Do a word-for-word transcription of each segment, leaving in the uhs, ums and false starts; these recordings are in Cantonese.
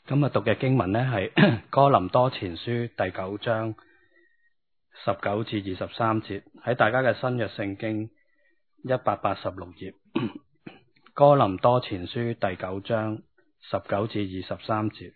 今日讀嘅經文呢係哥林多前書第九章十九至二十三節，喺大家嘅新約聖經一百八十六頁。哥林多前書第九章十九至二十三節。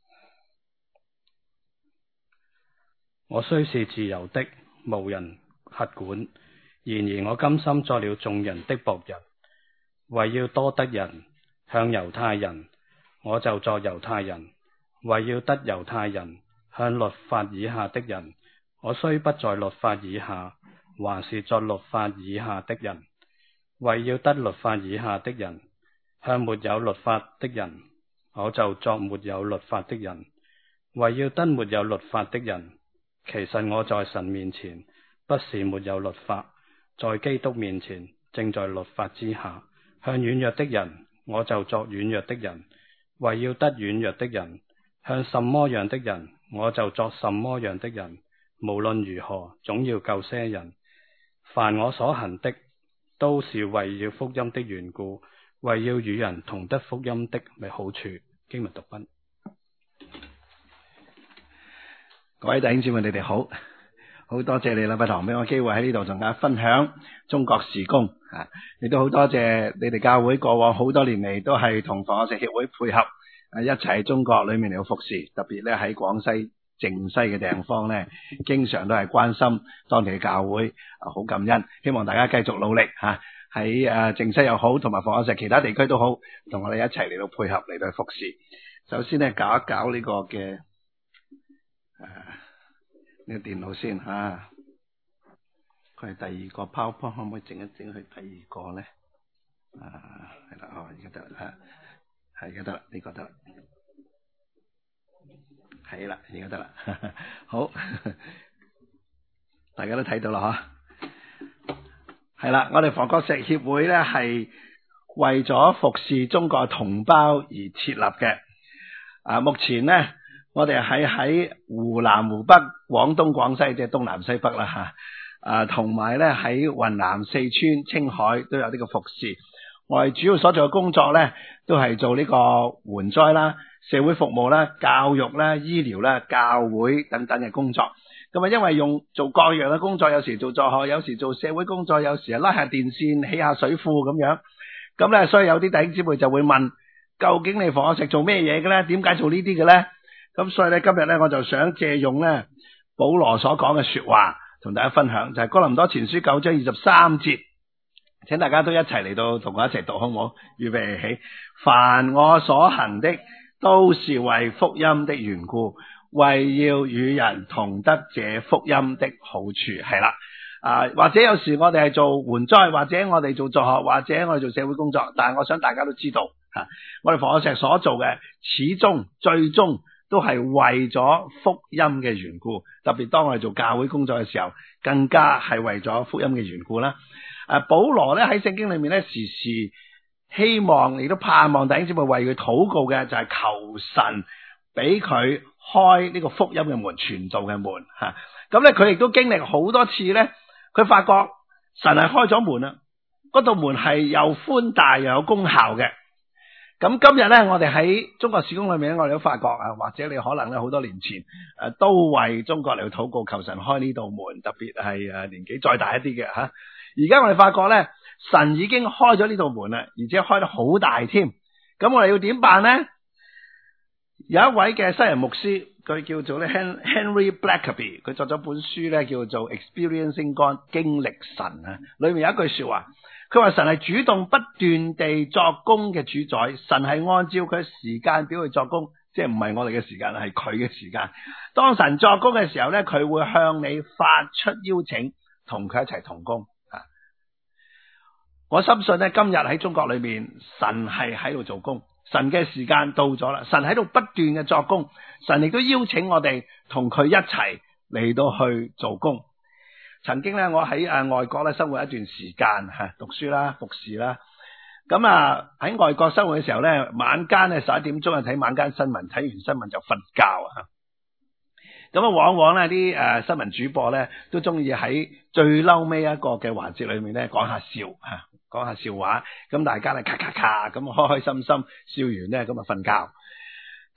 我雖是自由的，無人轄管，然而我甘心作了眾人的僕人，為要多得人。向猶太人，我就作猶太人，為要得猶太人；向律法以下的人，我雖不在律法以下，還是作律法以下的人，為要得律法以下的人；向沒有律法的人，我就作沒有律法的人，為要得沒有律法的人。其實我在神面前不是沒有律法，在基督面前正在律法之下。向軟弱的人，我就作軟弱的人，為要得軟弱的人；向什麼樣的人，我就作什麼樣的人。無論如何，總要救些人。凡我所行的，都是為要福音的緣故，為要與人同得福音的好處。經文讀畢。 各位弟兄姊妹，你哋好，好多謝你禮拜堂俾我機會喺呢度同大家分享中國事工啊！亦都好多謝你哋教會過往好多年嚟都係同房屋石協會配合啊，一齊喺中國裏面嚟到服侍，特別咧喺廣西靖西嘅地方咧，經常都係關心當地嘅教會啊，好感恩，希望大家繼續努力吓，喺誒靖西又好，同埋房屋石其他地區都好，同我哋一齊嚟到配合嚟到服侍。首先咧搞一搞呢個嘅誒。呢、這個電腦先吓，佢係第二個 PowerPoint， 可唔可以整一整去第二個咧？啊，係啦，哦，而家得啦，係而家得啦，呢個得啦，係啦，而家得啦，好，大家都睇到啦吓，係啦，我哋房角石協會咧係為咗服侍中國同胞而設立嘅，啊，目前咧。我哋係喺湖南、湖北、廣東、廣西，即係東南西北啦吓，啊，同埋咧喺雲南、四川、青海都有呢個服侍。我哋主要所做嘅工作咧，都係做呢個援災啦、社會服務啦、教育啦、醫療啦、教會等等嘅工作。咁啊，因為用做各樣嘅工作，有時做助學，有時做社會工作，有時拉下電線、起下水庫咁樣。咁咧，所以有啲弟兄姊妹就會問：究竟你房角石做咩嘢嘅咧？點解做呢啲嘅咧？咁所以咧，今日咧，我就想借用咧保羅所講嘅說話，同大家分享，就係哥林多前書九章二十三節，請大家都一齊嚟到同我一齊讀，好唔好？預備起，凡我所行的，都是為福音的緣故，為要與人同得這福音的好處。係啦，啊，或者有時我哋係做援災，或者我哋做助學，或者我哋做社會工作，但係我想大家都知道，吓，我哋房角石所做嘅，始終最終都係為咗福音嘅緣故，特別當我哋做教會工作嘅時候，更加係為咗福音嘅緣故啦。誒，保羅咧喺聖經裏面咧，時時希望亦都盼望弟兄姊妹為佢禱告嘅，就係求神俾佢開呢個福音嘅門、傳道嘅門吓。咁咧，佢亦都經歷好多次咧，佢發覺神係開咗門啦，嗰道門係又寬大又有功效嘅。咁今日咧，我哋喺中國事工裏面咧，我哋都發覺啊，或者你可能咧好多年前誒，都為中國嚟去禱告，求神開呢道門，特別係誒年紀再大一啲嘅吓。而家我哋發覺咧，神已經開咗呢道門啦，而且開得好大添。咁我哋要點辦咧？有一位嘅西人牧師，佢叫做咧 Henry Blackaby， 佢作咗本書咧，叫做 Experiencing God， 經歷神啊。裏面有一句說話。佢話神係主動不斷地作工嘅主宰，神係按照佢時間表去作工，即係唔係我哋嘅時間，係佢嘅時間。當神作工嘅時候咧，佢會向你發出邀請，同佢一齊同工啊！我深信咧，今日喺中國裏面，神係喺度做工，神嘅時間到咗啦，神喺度不斷嘅作工，神亦都邀請我哋同佢一齊嚟到去做工。曾經咧，我喺誒外國咧生活一段時間吓，讀書啦、服侍啦。咁啊喺外國生活嘅時候咧，晚間咧十一點鐘啊睇晚間新聞，睇完新聞就瞓覺啊。咁啊，往往咧啲誒新聞主播咧都中意喺最嬲尾一個嘅環節裏面咧講下笑吓，講下笑話。咁大家咧咔咔咔咁開開心心笑完咧，咁啊瞓覺。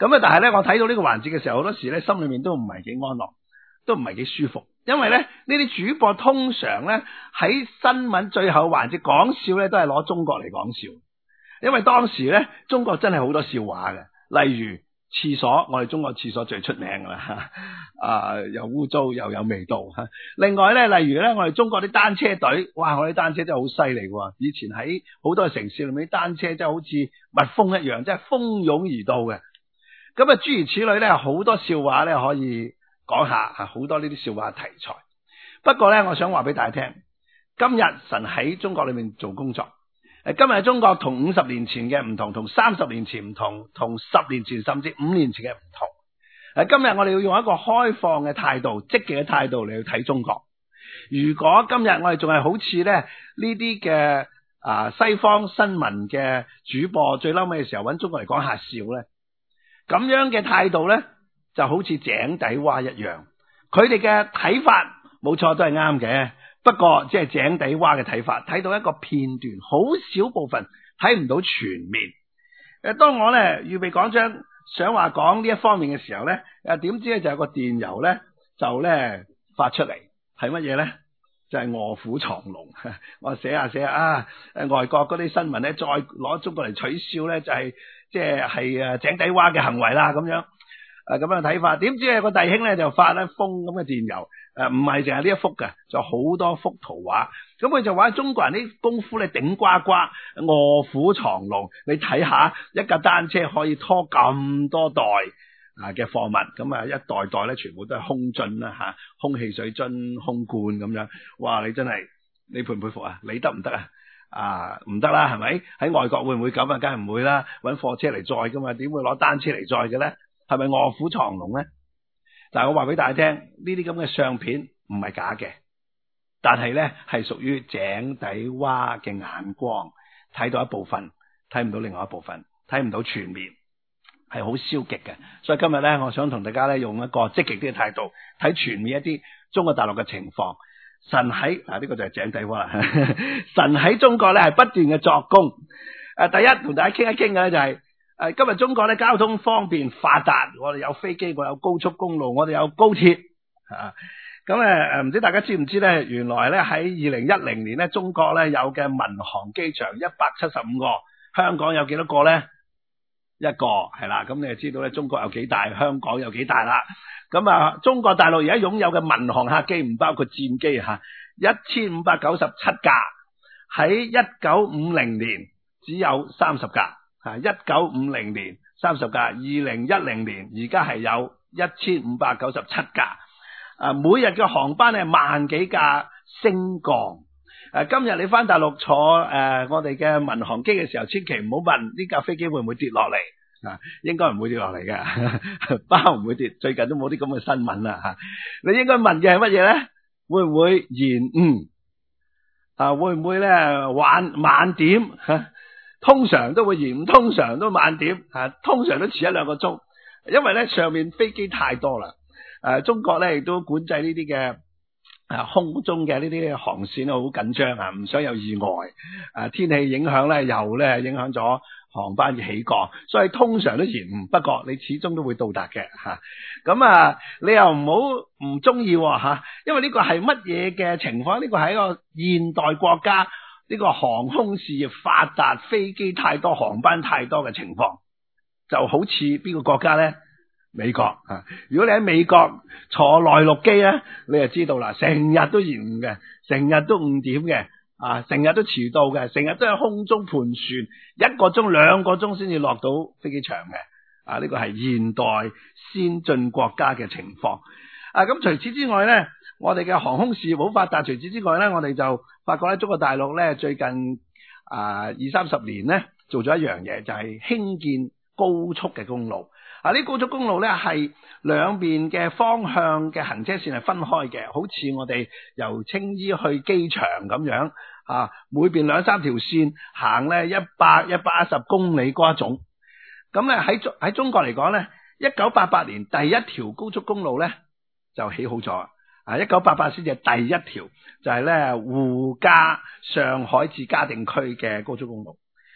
咁啊，但係咧，我睇到呢個環節嘅時候，好多時咧心裏面都唔係幾安樂，都唔係幾舒服，因為咧呢啲主播通常咧喺新聞最後環節講笑咧，都係攞中國嚟講笑，因為當時咧中國真係好多笑話嘅，例如廁所，我哋中國廁所最出名噶啦，啊又污糟又有味道吓。另外咧，例如咧我哋中國啲單車隊，哇，我啲單車真係好犀利喎！以前喺好多城市裏面啲單車真係好似蜜蜂一樣，真係蜂擁而到嘅。咁啊，諸如此類咧，好多笑話咧可以講下，好多呢啲笑話題材。不過咧，我想話俾大家聽，今日神喺中國裏面做工作。誒，今日中國同五十年前嘅唔同，同三十年前唔同，同十年前甚至五年前嘅唔同。誒，今日我哋要用一個開放嘅態度、積極嘅態度嚟去睇中國。如果今日我哋仲係好似咧呢啲嘅啊西方新聞嘅主播，最嬲尾嘅時候揾中國嚟講下笑咧，咁樣嘅態度咧，就好似井底蛙一樣。佢哋嘅睇法冇錯，都係啱嘅。不過即係井底蛙嘅睇法，睇到一個片段，好少部分，睇唔到全面。誒，當我咧預備講章，想話講呢一方面嘅時候咧，誒點知咧就有個電郵咧就咧發出嚟，係乜嘢咧？就係臥虎藏龍。我寫下寫下啊，誒外國嗰啲新聞咧，再攞中國嚟取笑咧，就係即係係誒井底蛙嘅行為啦，咁樣誒咁樣睇法。點知有個弟兄咧就發一封咁嘅電郵。誒，唔係淨係呢一幅嘅，就好多幅圖畫。咁佢就話中國人啲功夫咧頂呱呱，臥虎藏龍。你睇下，一架單車可以拖咁多袋啊嘅貨物，咁啊一袋袋咧全部都係空樽啦吓，空汽水樽、空罐咁樣。哇！你真係你佩唔佩服啊？你得唔得啊？啊，唔得啦，係咪？喺外國會唔會咁啊？梗係唔會啦，搵貨車嚟載噶嘛，點會攞單車嚟載嘅咧？係咪臥虎藏龍咧？但係我話俾大家聽，呢啲咁嘅相片唔係假嘅，但係咧係屬於井底蛙嘅眼光，睇到一部分，睇唔到另外一部分，睇唔到全面，係好消極嘅。所以今日咧，我想同大家咧用一個積極啲嘅態度，睇全面一啲中國大陸嘅情況。神喺嗱呢個就係井底蛙啦，神喺中國咧係不斷嘅作工。誒，第一同大家傾一傾嘅咧就係、是。誒，今日中國咧交通方便發達，我哋有飛機，我哋有高速公路，我哋有高鐵啊。咁誒誒，唔知大家知唔知咧？原來咧喺二零一零年咧，中國咧有嘅民航機場一百七十五個，香港有幾多個咧？一個係啦。咁你就知道咧，中國有幾大，香港有幾大啦。咁啊，中國大陸而家擁有嘅民航客機唔包括戰機吓，一千五百九十七架，喺一九五零年只有三十架。啊！一九五零年三十架，二零一零年而家係有一千五百九十七架。啊，每日嘅航班係萬幾架升降。誒、啊，今日你翻大陸坐誒、呃、我哋嘅民航機嘅時候，千祈唔好問呢架飛機會唔會跌落嚟啊，應該唔會跌落嚟嘅，包唔會跌。最近都冇啲咁嘅新聞啦吓。你應該問嘅係乜嘢咧？會唔會延誤？啊，會唔會咧晚晚點吓？啊通常都會延誤，通常都晚點，啊，通常都遲一兩個鐘，因為咧上面飛機太多啦。誒、啊，中國咧亦都管制呢啲嘅誒空中嘅呢啲航線好緊張啊，唔想有意外。誒、啊，天氣影響咧又咧影響咗航班嘅起降，所以通常都延誤。不過你始終都會到達嘅吓。咁啊，啊，你又唔好唔中意吓，因為呢個係乜嘢嘅情況？呢個係一個現代國家。呢個航空事業發達，飛機太多，航班太多嘅情況，就好似邊個國家咧？美國啊！如果你喺美國坐內陸機咧，你就知道啦，成日都延誤嘅，成日都誤點嘅，啊，成日都遲到嘅，成日都喺空中盤旋，一個鐘兩個鐘先至落到飛機場嘅。啊，呢個係現代先進國家嘅情況。啊，咁除此之外咧，我哋嘅航空事業好發達。除此之外咧，我哋就發覺咧，中國大陸咧最近啊二三十年咧做咗一樣嘢，就係興建高速嘅公路。啊，呢高速公路咧係兩邊嘅方向嘅行車線係分開嘅，好似我哋由青衣去機場咁樣啊，每邊兩三條線行咧一百一百一十公里嗰一種。咁咧喺中喺中國嚟講咧，一九八八年第一條高速公路咧就起好咗。啊！一九八八先至係第一條，就係咧滬嘉上海至嘉定區嘅高速公路。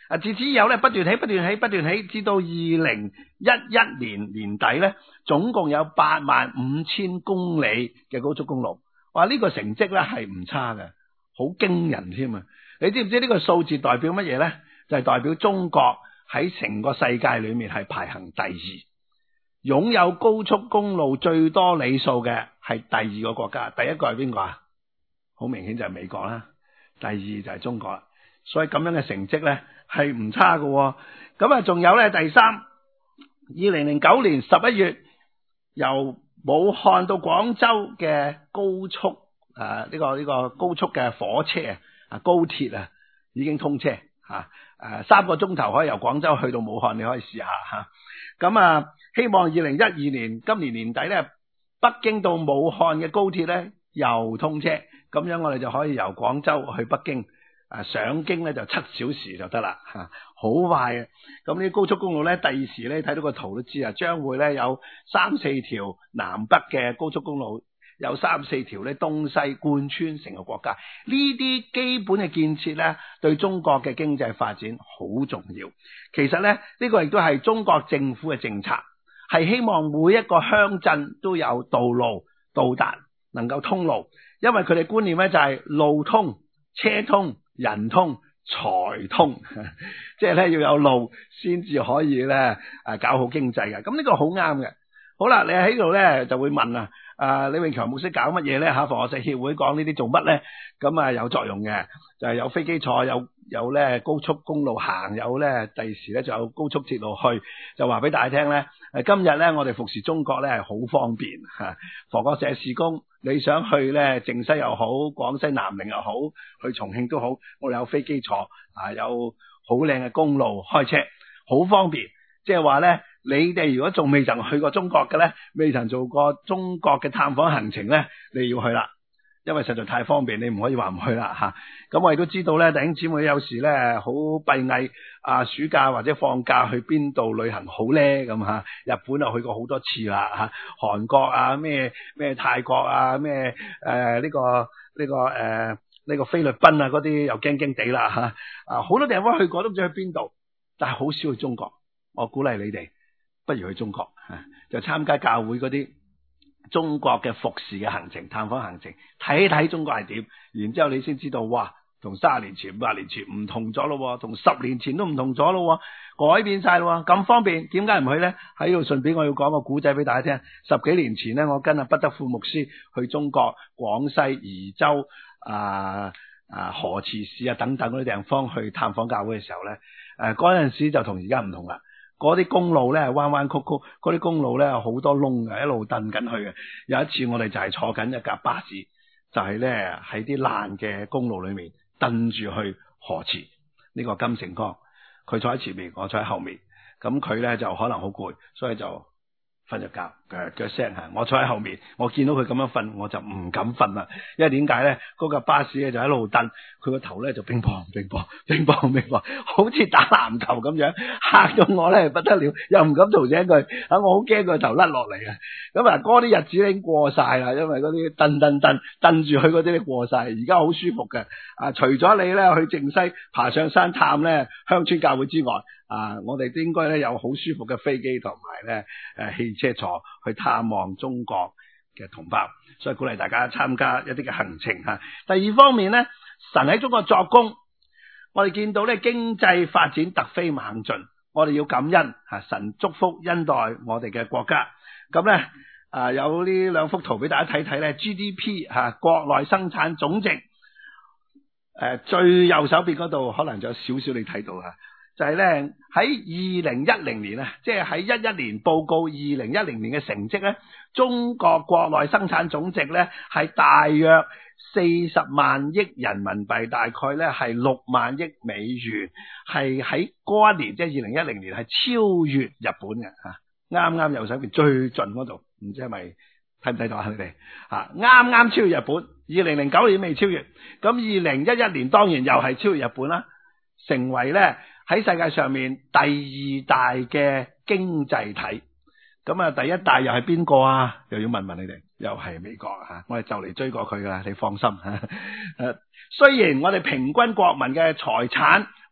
啊，自此以後咧，不斷起，不斷起，不斷起，至到二零一一年年底咧，總共有八萬五千公里嘅高速公路。哇！呢、這個成績咧係唔差嘅，好驚人添啊！你知唔知呢個數字代表乜嘢咧？就係、是、代表中國喺成個世界裏面係排行第二，擁有高速公路最多里數嘅係第二個國家，第一個係邊個啊？好明顯就係美國啦，第二就係中國啦。所以咁樣嘅成績咧係唔差嘅。咁啊，仲有咧第三，二零零九年十一月由武漢到廣州嘅高速啊，呢、這個呢、這個高速嘅火車啊，高鐵啊已經通車吓，誒三個鐘頭可以由廣州去到武漢，你可以試下吓。咁啊，希望二零一二年今年年底咧，北京到武漢嘅高鐵咧又通車，咁樣我哋就可以由廣州去北京。啊，上京咧就七小時就得啦，吓，好快嘅。咁呢高速公路咧，第二時咧睇到個圖都知啊，將會咧有三四條南北嘅高速公路，有三四條咧東西貫穿成個國家。呢啲基本嘅建設咧，對中國嘅經濟發展好重要。其實咧，呢個亦都係中國政府嘅政策，係希望每一個鄉鎮都有道路到達，能夠通路。因為佢哋觀念咧就係路通、車通、人通、財通，即係咧要有路先至可以咧誒搞好經濟嘅。咁呢個好啱嘅。好啦，你喺度咧就會問啊，啊李永強牧師搞乜嘢咧吓？房學石協會講呢啲做乜咧？咁啊有作用嘅，就係、是、有飛機坐，有有咧高速公路行，有咧第時咧就有高速鐵路去，就話俾大家聽咧。誒今日咧我哋服侍中國咧係好方便吓，房學石事工。你想去咧靖西又好，廣西南寧又好，去重慶都好，我哋有飛機坐啊，有好靚嘅公路開車，好方便。即係話咧，你哋如果仲未曾去過中國嘅咧，未曾做過中國嘅探訪行程咧，你要去啦，因為實在太方便，你唔可以話唔去啦吓。咁我亦都知道咧，弟兄姊妹有時咧好閉翳啊，暑假或者放假去邊度旅行好咧咁吓。日本啊去過好多次啦吓，韓國啊咩咩泰國啊咩誒呢個呢個誒呢個菲律賓啊嗰啲又驚驚地啦吓。啊好多地方去過都唔知去邊度，但係好少去中國。我鼓勵你哋不如去中國吓，就參加教會嗰啲中國嘅服侍嘅行程、探訪行程，睇睇中國係點，然之後你先知道，哇，同三十年前、五十年前唔同咗咯，同十年前都唔同咗咯，改變晒咯，咁方便，點解唔去呢？喺度順便我要講個古仔俾大家聽。十幾年前呢，我跟阿畢德富牧師去中國廣西宜州啊啊河池市啊等等嗰啲地方去探訪教會嘅時候呢，誒嗰陣時就同而家唔同啦。嗰啲公路咧彎彎曲曲，嗰啲公路咧好多窿嘅，一路蹬緊去嘅。有一次我哋就係坐緊一架巴士，就係咧喺啲爛嘅公路裏面蹬住去河池。呢個金城江，佢坐喺前面，我坐喺後面。咁佢咧就可能好攰，所以就瞓咗覺，腳腳聲吓。我坐喺後面，我見到佢咁樣瞓，我就唔敢瞓啦。因為點解咧？嗰架巴士咧就喺度蹬，佢個頭咧就乒乓乒乓乒乓乒乓，好似打籃球咁樣，嚇到我咧不得了，又唔敢嘈醒佢。啊，我好驚佢頭甩落嚟啊！咁啊，嗰啲日子已經過晒啦，因為嗰啲蹬蹬蹬蹬住佢嗰啲咧過晒，而家好舒服嘅。啊，除咗你咧去靖西爬上山探咧鄉村教會之外，啊，我哋都應該咧有好舒服嘅飛機同埋咧誒汽車坐去探望中國嘅同胞，所以鼓勵大家參加一啲嘅行程吓。第二方面咧，神喺中國作工，我哋見到咧經濟發展突飛猛進，我哋要感恩吓，神祝福恩待我哋嘅國家。咁咧啊有呢兩幅圖俾大家睇睇咧 ，G D P 吓國內生產總值，誒最右手邊嗰度可能就有少少你睇到啊。就係咧喺二零一零年啊，即係喺一一年報告二零一零年嘅成績咧，中國國內生產總值咧係大約四十萬億人民幣，大概咧係六萬億美元，係喺嗰一年即係二零一零年係超越日本嘅吓，啱啱右手邊最盡嗰度，唔知係咪睇唔睇到啊？你哋吓啱啱超越日本，二零零九年未超越，咁二零一一年當然又係超越日本啦，成為咧喺世界上面第二大嘅經濟體。咁啊，第一大又係邊個啊？又要問問你哋，又係美國吓，我哋就嚟追過佢噶啦，你放心吓。誒，雖然我哋平均國民嘅財產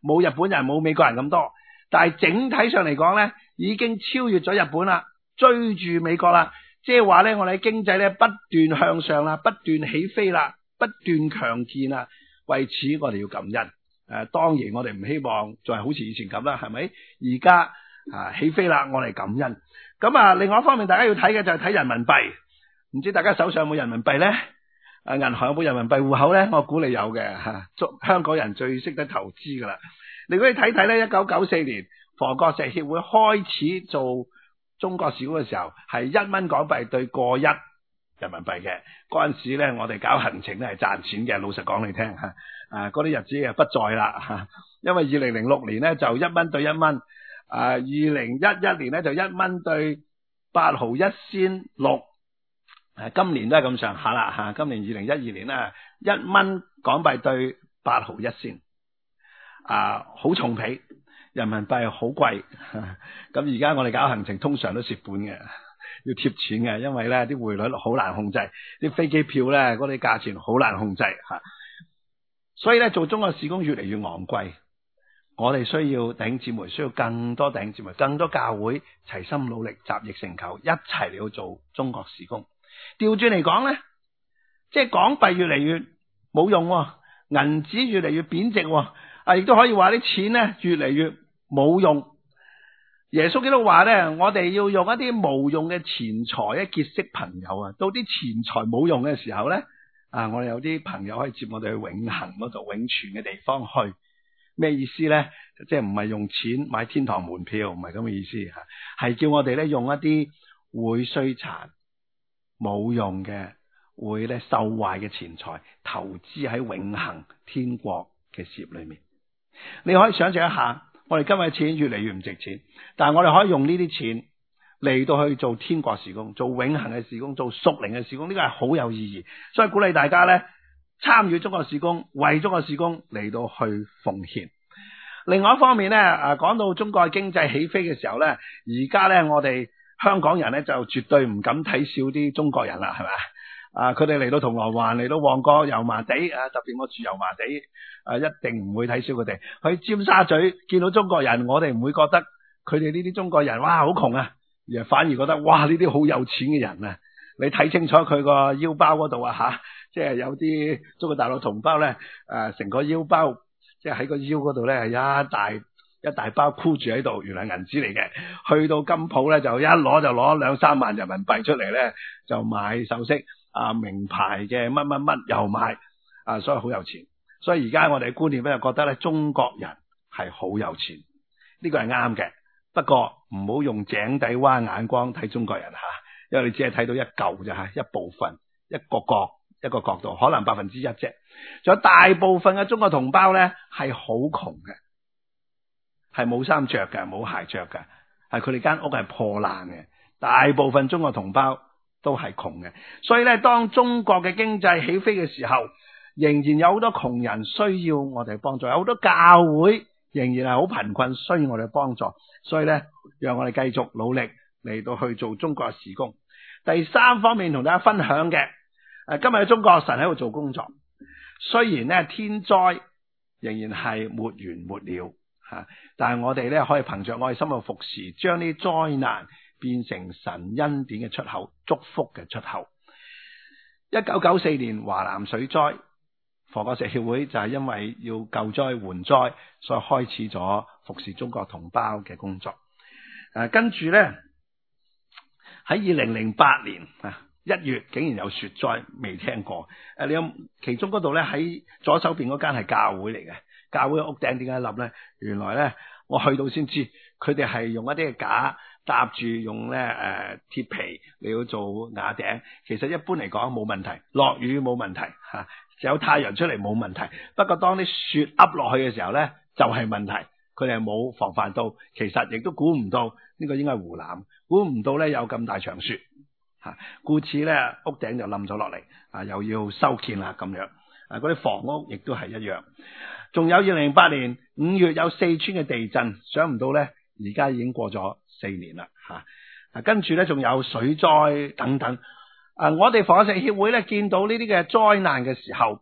冇日本人冇美國人咁多，但係整體上嚟講咧，已經超越咗日本啦，追住美國啦。即係話咧，我哋經濟咧不斷向上啦，不斷起飛啦，不斷強健啦。為此我哋要感恩。誒、呃，當然我哋唔希望再係好似以前咁啦，係咪？而家啊起飛啦，我哋感恩。咁啊，另外一方面，大家要睇嘅就係睇人民幣。唔知大家手上有冇人民幣咧？啊，銀行有冇人民幣戶口咧？我估你有嘅吓。香港人最識得投資噶啦。如果你睇睇咧，一九九四年房角石協會開始做中國時工嘅時候，係一蚊港幣對過一人民幣嘅。嗰陣時咧，我哋搞行程咧係賺錢嘅。老實講你聽吓，啊嗰啲日子啊不在啦吓。因為二零零六年咧就一蚊對一蚊，啊二零一一年咧就一蚊對八毫一仙六。誒，今年都係咁上下啦吓，今年二零一二年咧，一蚊港幣對八毫一仙，啊，好重皮，人民幣好貴，咁而家我哋搞行程通常都蝕本嘅，要貼錢嘅，因為咧啲匯率好難控制，啲飛機票咧嗰啲價錢好難控制吓，所以咧做中國事工越嚟越昂貴，我哋需要弟兄姊妹，需要更多弟兄姊妹，更多教會齊心努力，集腋成裘，一齊嚟到做中國事工。調轉嚟講咧，即係港幣越嚟越冇用，銀紙越嚟越貶值，啊，亦都可以話啲錢咧越嚟越冇用。耶穌基督話咧，我哋要用一啲無用嘅錢財咧結識朋友啊。到啲錢財冇用嘅時候咧，啊，我哋有啲朋友可以接我哋去永恆嗰度、永存嘅地方去。咩意思咧？即係唔係用錢買天堂門票，唔係咁嘅意思吓，係叫我哋咧用一啲會衰殘、冇用嘅、會咧受壞嘅錢財，投資喺永恆天國嘅事業裏面。你可以想象一下，我哋今日嘅錢越嚟越唔值錢，但係我哋可以用呢啲錢嚟到去做天國事工，做永恆嘅事工，做屬靈嘅事工，呢個係好有意義。所以鼓勵大家咧參與中國事工，為中國事工嚟到去奉獻。另外一方面咧，啊講到中國經濟起飛嘅時候咧，而家咧我哋香港人咧就絕對唔敢睇小啲中國人啦，係咪啊？佢哋嚟到銅鑼灣，嚟到旺角、油麻地啊，特別我住油麻地，啊一定唔會睇小佢哋。去尖沙咀見到中國人，我哋唔會覺得佢哋呢啲中國人哇好窮啊，而反而覺得哇呢啲好有錢嘅人啊！你睇清楚佢個腰包嗰度啊吓，即係有啲中國大陸同胞咧，誒成個腰包即係喺個腰嗰度咧係一大一大包箍住喺度，原來銀紙嚟嘅。去到金鋪咧就一攞就攞兩三萬人民幣出嚟咧，就買首飾啊，名牌嘅乜乜乜又買啊，所以好有錢。所以而家我哋嘅觀念咧就覺得咧中國人係好有錢，呢個係啱嘅。不過唔好用井底蛙眼光睇中國人吓，因為你只係睇到一嚿咋吓，一部分一個角一個角度，可能百分之一啫。仲有大部分嘅中國同胞咧係好窮嘅。係冇衫着嘅，冇鞋着嘅，係佢哋間屋係破爛嘅。大部分中國同胞都係窮嘅，所以咧，當中國嘅經濟起飛嘅時候，仍然有好多窮人需要我哋幫助，有好多教會仍然係好貧困，需要我哋幫助。所以咧，讓我哋繼續努力嚟到去做中國嘅事工。第三方面同大家分享嘅，誒，今日嘅中國神喺度做工作，雖然咧天災仍然係沒完沒了。吓！但係我哋咧可以憑着愛心嘅服侍，將啲災難變成神恩典嘅出口，祝福嘅出口。一九九四年華南水災，房角石協會就係因為要救災援災，所以開始咗服侍中國同胞嘅工作。誒、啊，跟住咧喺二零零八年啊一月，竟然有雪災，未聽過。誒、啊，你有其中嗰度咧喺左手邊嗰間係教會嚟嘅。教會屋頂點解冧咧？原來咧，我去到先知，佢哋係用一啲嘅架搭住，用咧誒鐵皮嚟到做瓦頂。其實一般嚟講冇問題，落雨冇問題吓，有太陽出嚟冇問題。不過當啲雪噏落去嘅時候咧，就係問題。佢哋係冇防範到，其實亦都估唔到呢個應該係湖南，估唔到咧有咁大場雪吓，故此咧屋頂就冧咗落嚟，啊又要修建啦咁樣。啊，嗰啲房屋亦都係一樣。仲有二零零八年五月有四川嘅地震，想唔到咧，而家已經過咗四年啦吓。啊，跟住咧仲有水災等等。啊，我哋房角石協會咧見到呢啲嘅災難嘅時候，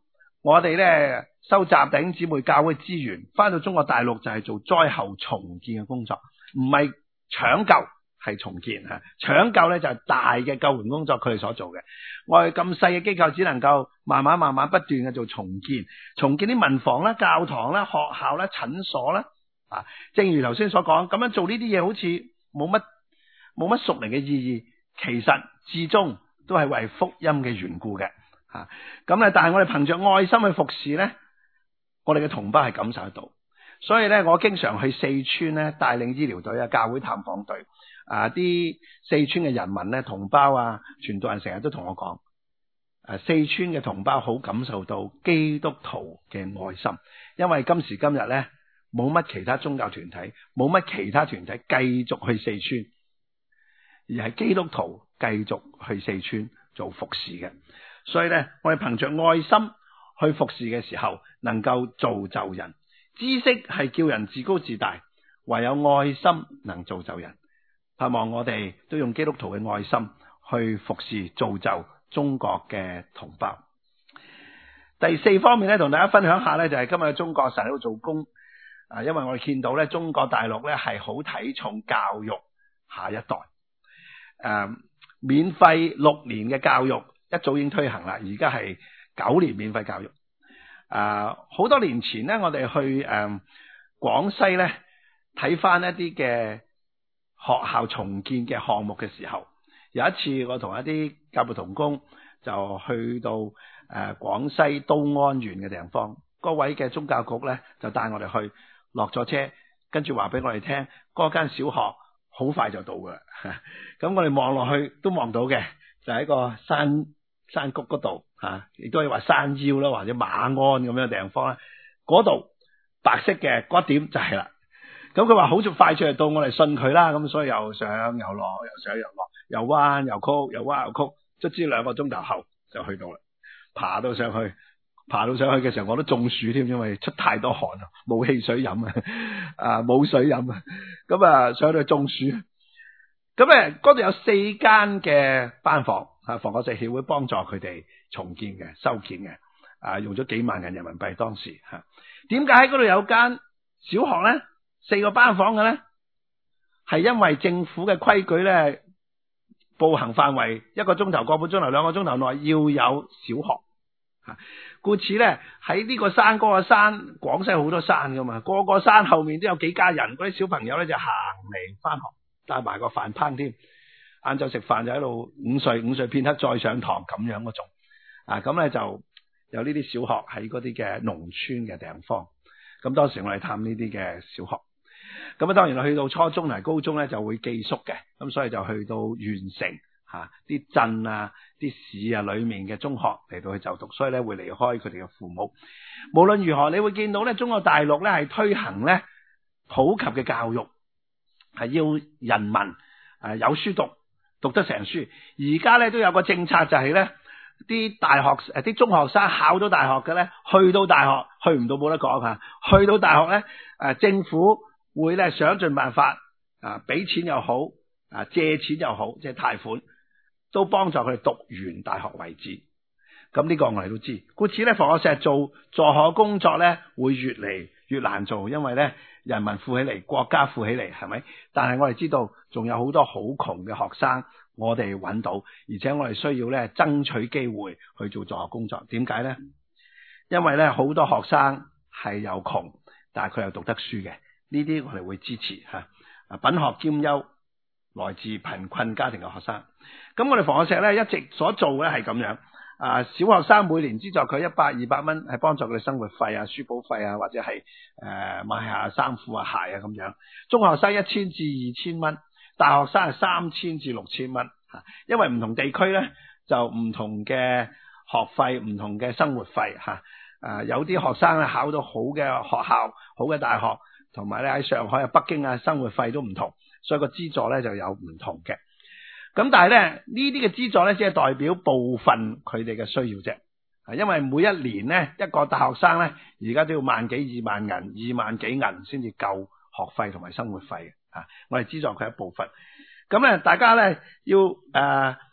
我哋咧收集弟兄姊妹教會資源，翻到中國大陸就係做災後重建嘅工作，唔係搶救，係重建吓。搶救咧就係大嘅救援工作，佢哋所做嘅。我哋咁細嘅機構，只能夠慢慢慢慢不斷嘅做重建，重建啲民房啦、教堂啦、學校啦、診所啦。啊，正如頭先所講，咁樣做呢啲嘢好似冇乜冇乜屬靈嘅意義，其實至終都係為福音嘅緣故嘅。啊，咁咧，但係我哋憑着愛心去服侍咧，我哋嘅同胞係感受得到。所以咧，我經常去四川咧帶領醫療隊啊、教會探訪隊啊，啲四川嘅人民咧、同胞啊、傳道人成日都同我講，誒，四川嘅同胞好感受到基督徒嘅愛心，因為今時今日咧冇乜其他宗教團體，冇乜其他團體繼續去四川，而係基督徒繼續去四川做服侍嘅。所以咧，我哋憑着愛心去服侍嘅時候，能夠造就人。知識係叫人自高自大，唯有愛心能造就人。盼望我哋都用基督徒嘅愛心去服侍造就中國嘅同胞。第四方面咧，同大家分享下咧，就係今日中國神喺度做工啊，因為我哋見到咧，中國大陸咧係好睇重教育下一代，誒、啊，免費六年嘅教育。一早已經推行啦，而家係九年免費教育。啊，好多年前咧，我哋去誒廣西咧睇翻一啲嘅學校重建嘅項目嘅時候，有一次我同一啲教牧同工就去到誒廣西都安縣嘅地方，嗰位嘅宗教局咧就帶我哋去，落咗車，跟住話俾我哋聽，嗰間小學好快就到噶啦。咁我哋望落去都望到嘅，就喺個山山谷嗰度吓，亦都可以話山腰啦，或者馬鞍咁樣嘅地方啦。嗰度白色嘅嗰點就係啦。咁佢話好似快脆就到，我哋信佢啦。咁所以又上又落，又上又落，又彎又曲，又彎又曲，卒之兩個鐘頭後就去到啦。爬到上去，爬到上去嘅時候我都中暑添，因為出太多汗啊，冇汽水飲啊，啊冇水飲啊，咁啊上到中暑。咁誒，嗰度有四間嘅班房，啊，房角石協會幫助佢哋重建嘅、修建嘅，啊，用咗幾萬銀人民幣當時吓。點解喺嗰度有間小學咧？四個班房嘅咧，係因為政府嘅規矩咧，步行範圍一個鐘頭、個半鐘頭、兩個鐘頭內要有小學，吓，故此咧喺呢個山嗰個山，廣西好多山噶嘛，個個山後面都有幾家人，嗰啲小朋友咧就行嚟翻學。帶埋個飯烹添，晏晝食飯就喺度午睡，午睡片刻再上堂咁樣嗰種，啊咁咧就有呢啲小學喺嗰啲嘅農村嘅地方，咁當時我哋探呢啲嘅小學，咁啊當然去到初中同埋高中咧就會寄宿嘅，咁所以就去到縣城吓啲鎮啊、啲市啊裏面嘅中學嚟到去就讀，所以咧會離開佢哋嘅父母。無論如何，你會見到咧中國大陸咧係推行咧普及嘅教育。係要人民誒有書讀，讀得成書。而家咧都有個政策，就係咧啲大學誒啲中學生考到大學嘅咧，去到大學去唔到冇得講吓。去到大學咧，誒政府會咧想盡辦法啊，俾錢又好啊，借錢又好，即係貸款，都幫助佢哋讀完大學為止。咁呢個我哋都知。故此咧，房角石做助學工作咧，會越嚟越難做，因為咧。人民富起嚟，國家富起嚟，係咪？但係我哋知道，仲有好多好窮嘅學生，我哋揾到，而且我哋需要咧爭取機會去做助學工作。點解呢？因為咧好多學生係又窮，但係佢又讀得書嘅，呢啲我哋會支持吓。啊，品學兼優，來自貧困家庭嘅學生。咁我哋房角石咧一直所做嘅係咁樣。啊！小學生每年資助佢一百二百蚊，係幫助佢哋生活費啊、書簿費啊，或者係誒、呃、買下衫褲啊、鞋啊咁樣。中學生一千至二千蚊，大學生係三千至六千蚊吓。因為唔同地區咧就唔同嘅學費、唔同嘅生活費吓。啊，有啲學生咧考到好嘅學校、好嘅大學，同埋咧喺上海啊、北京啊，生活費都唔同，所以個資助咧就有唔同嘅。咁但係咧呢啲嘅資助咧只係代表部分佢哋嘅需要啫，因為每一年咧一個大學生咧而家都要萬幾二萬銀，二萬幾銀先至夠學費同埋生活費嘅，啊，我哋資助佢一部分。咁咧大家咧要誒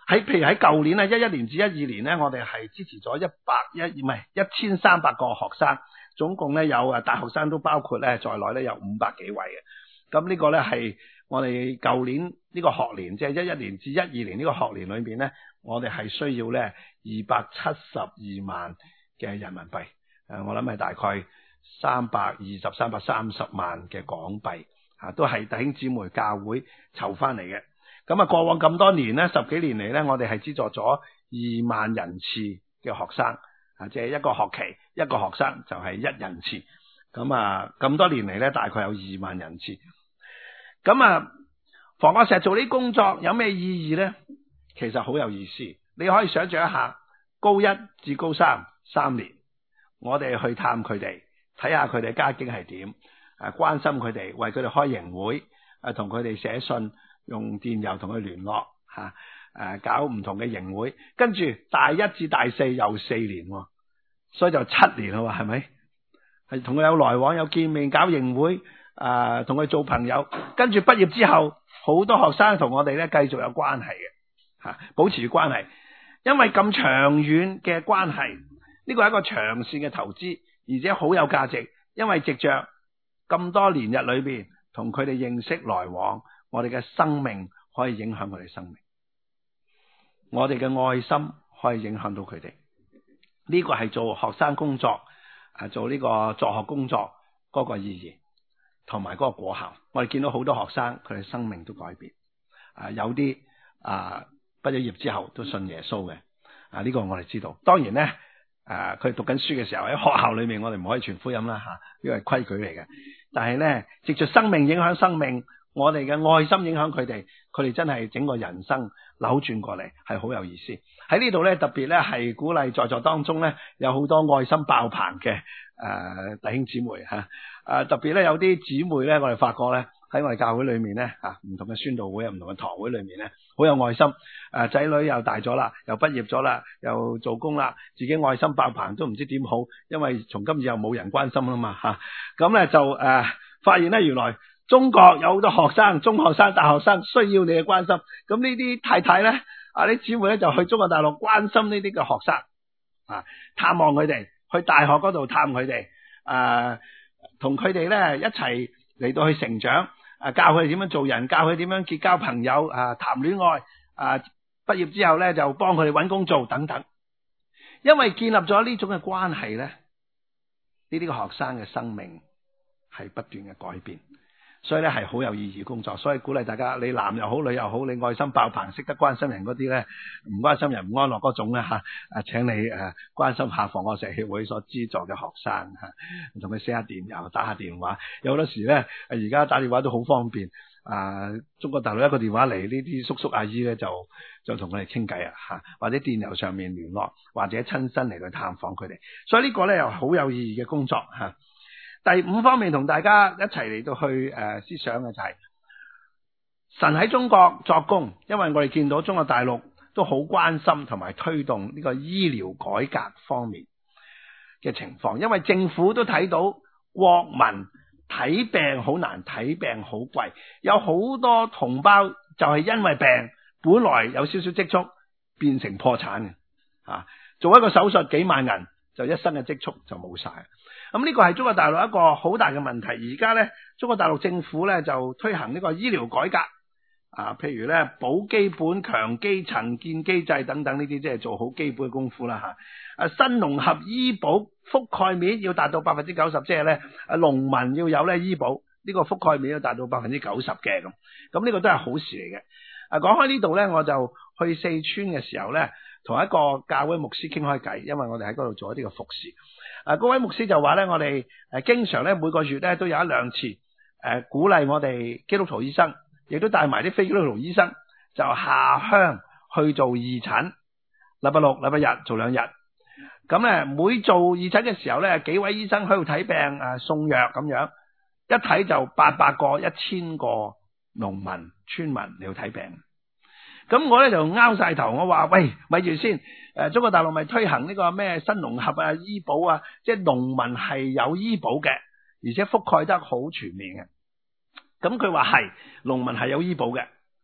喺譬如喺舊年咧，一一年至一二年咧，我哋係支持咗一百一唔係一千三百個學生，總共咧有誒大學生都包括咧在內咧有五百幾位嘅。咁呢個咧係我哋舊年呢個學年，即係一一年至一二年呢個學年裏邊咧，我哋係需要咧二百七十二萬嘅人民幣。誒，我諗係大概三百二十、三百三十萬嘅港幣，啊，都係弟兄姊妹教會籌翻嚟嘅。咁啊，過往咁多年咧，十幾年嚟咧，我哋係資助咗二萬人次嘅學生，啊，即係一個學期一個學生就係一人次。咁啊，咁多年嚟咧，大概有二萬人次。咁啊，房角石做呢啲工作有咩意義咧？其實好有意思。你可以想象一下，高一至高三三年，我哋去探佢哋，睇下佢哋家境係點，誒，關心佢哋，為佢哋開營會，誒，同佢哋寫信，用電郵同佢聯絡，吓，誒，搞唔同嘅營會，跟住大一至大四又四年，所以就七年啦，係咪？係同佢有來往，有見面，搞營會，誒，同佢做朋友，跟住畢業之後，好多學生同我哋咧繼續有關係嘅，吓，保持關係，因為咁長遠嘅關係，呢個係一個長線嘅投資，而且好有價值，因為藉着咁多年日裏邊同佢哋認識來往，我哋嘅生命可以影響佢哋生命，我哋嘅愛心可以影響到佢哋。呢個係做學生工作，啊，做呢個助學工作嗰個意義同埋嗰個果效。我哋見到好多學生佢哋生命都改變，啊，有啲啊畢咗業之後都信耶穌嘅，啊，呢個我哋知道。當然咧，誒佢讀緊書嘅時候喺學校裏面，我哋唔可以傳福音啦，吓，呢個係規矩嚟嘅。但係咧，藉住生命影響生命，我哋嘅愛心影響佢哋，佢哋真係整個人生扭轉過嚟，係好有意思。喺呢度咧，特別咧係鼓勵在座當中咧有好多愛心爆棚嘅誒、呃、弟兄姊妹吓，誒、啊、特別咧有啲姊妹咧，我哋發覺咧喺我哋教會裏面咧吓，唔同嘅宣道會啊，唔同嘅堂會裏面咧，好有愛心。誒、啊、仔女又大咗啦，又畢業咗啦，又做工啦，自己愛心爆棚都唔知點好，因為從今以後冇人關心啦嘛吓。咁、啊、咧就誒、啊、發現咧原來中國有好多學生、中學生、大學生需要你嘅關心。咁呢啲太太咧，啊啲姊妹咧就去中國大陸關心呢啲嘅學生，啊探望佢哋，去大學嗰度探佢哋，誒同佢哋咧一齊嚟到去成長，啊教佢哋點樣做人，教佢點樣結交朋友，啊談戀愛，啊畢業之後咧就幫佢哋搵工做等等。因為建立咗呢種嘅關係咧，呢啲嘅學生嘅生命係不斷嘅改變。所以咧係好有意義工作，所以鼓勵大家，你男又好，女又好，你愛心爆棚，識得關心人嗰啲咧，唔關心人唔安樂嗰種咧吓，啊，請你誒關心下房角石協會所資助嘅學生吓，同佢寫下電郵，打下電話。有好多時咧，而家打電話都好方便，啊，中國大陸一個電話嚟，呢啲叔叔阿姨咧就就同佢哋傾偈啊吓，或者電郵上面聯絡，或者親身嚟去探訪佢哋。所以呢個咧又好有意義嘅工作吓。第五方面同大家一齊嚟到去誒、呃、思想嘅就係、是、神喺中國作工，因為我哋見到中國大陸都好關心同埋推動呢個醫療改革方面嘅情況，因為政府都睇到國民睇病好難，睇病好貴，有好多同胞就係因為病本來有少少積蓄變成破產嘅，啊，做一個手術幾萬銀就一生嘅積蓄就冇晒。咁呢個係中國大陸一個好大嘅問題。而家咧，中國大陸政府咧就推行呢個醫療改革，啊，譬如咧保基本、強基層、建機制等等呢啲，即係做好基本嘅功夫啦吓。啊，新農合醫保覆蓋面要達到百分之九十，即係咧，啊農民要有咧醫保，呢個覆蓋面要達到百分之九十嘅咁。咁呢個都係好事嚟嘅。啊，講開呢度咧，我就去四川嘅時候咧，同一個教會牧師傾開偈，因為我哋喺嗰度做一啲嘅服侍。啊，嗰位牧師就話咧，我哋誒經常咧每個月咧都有一兩次誒、呃、鼓勵我哋基督徒醫生，亦都帶埋啲非基督徒醫生就下鄉去做義診，禮拜六、禮拜日做兩日。咁咧每做義診嘅時候咧，幾位醫生喺度睇病啊，送藥咁樣，一睇就八百個、一千個農民村民嚟到睇病。咁我咧就拗晒頭，我話喂，咪住先，誒，中國大陸咪推行呢個咩新農合啊、醫保啊，即係農民係有醫保嘅，而且覆蓋得好全面嘅。咁佢話係，農民係有醫保嘅，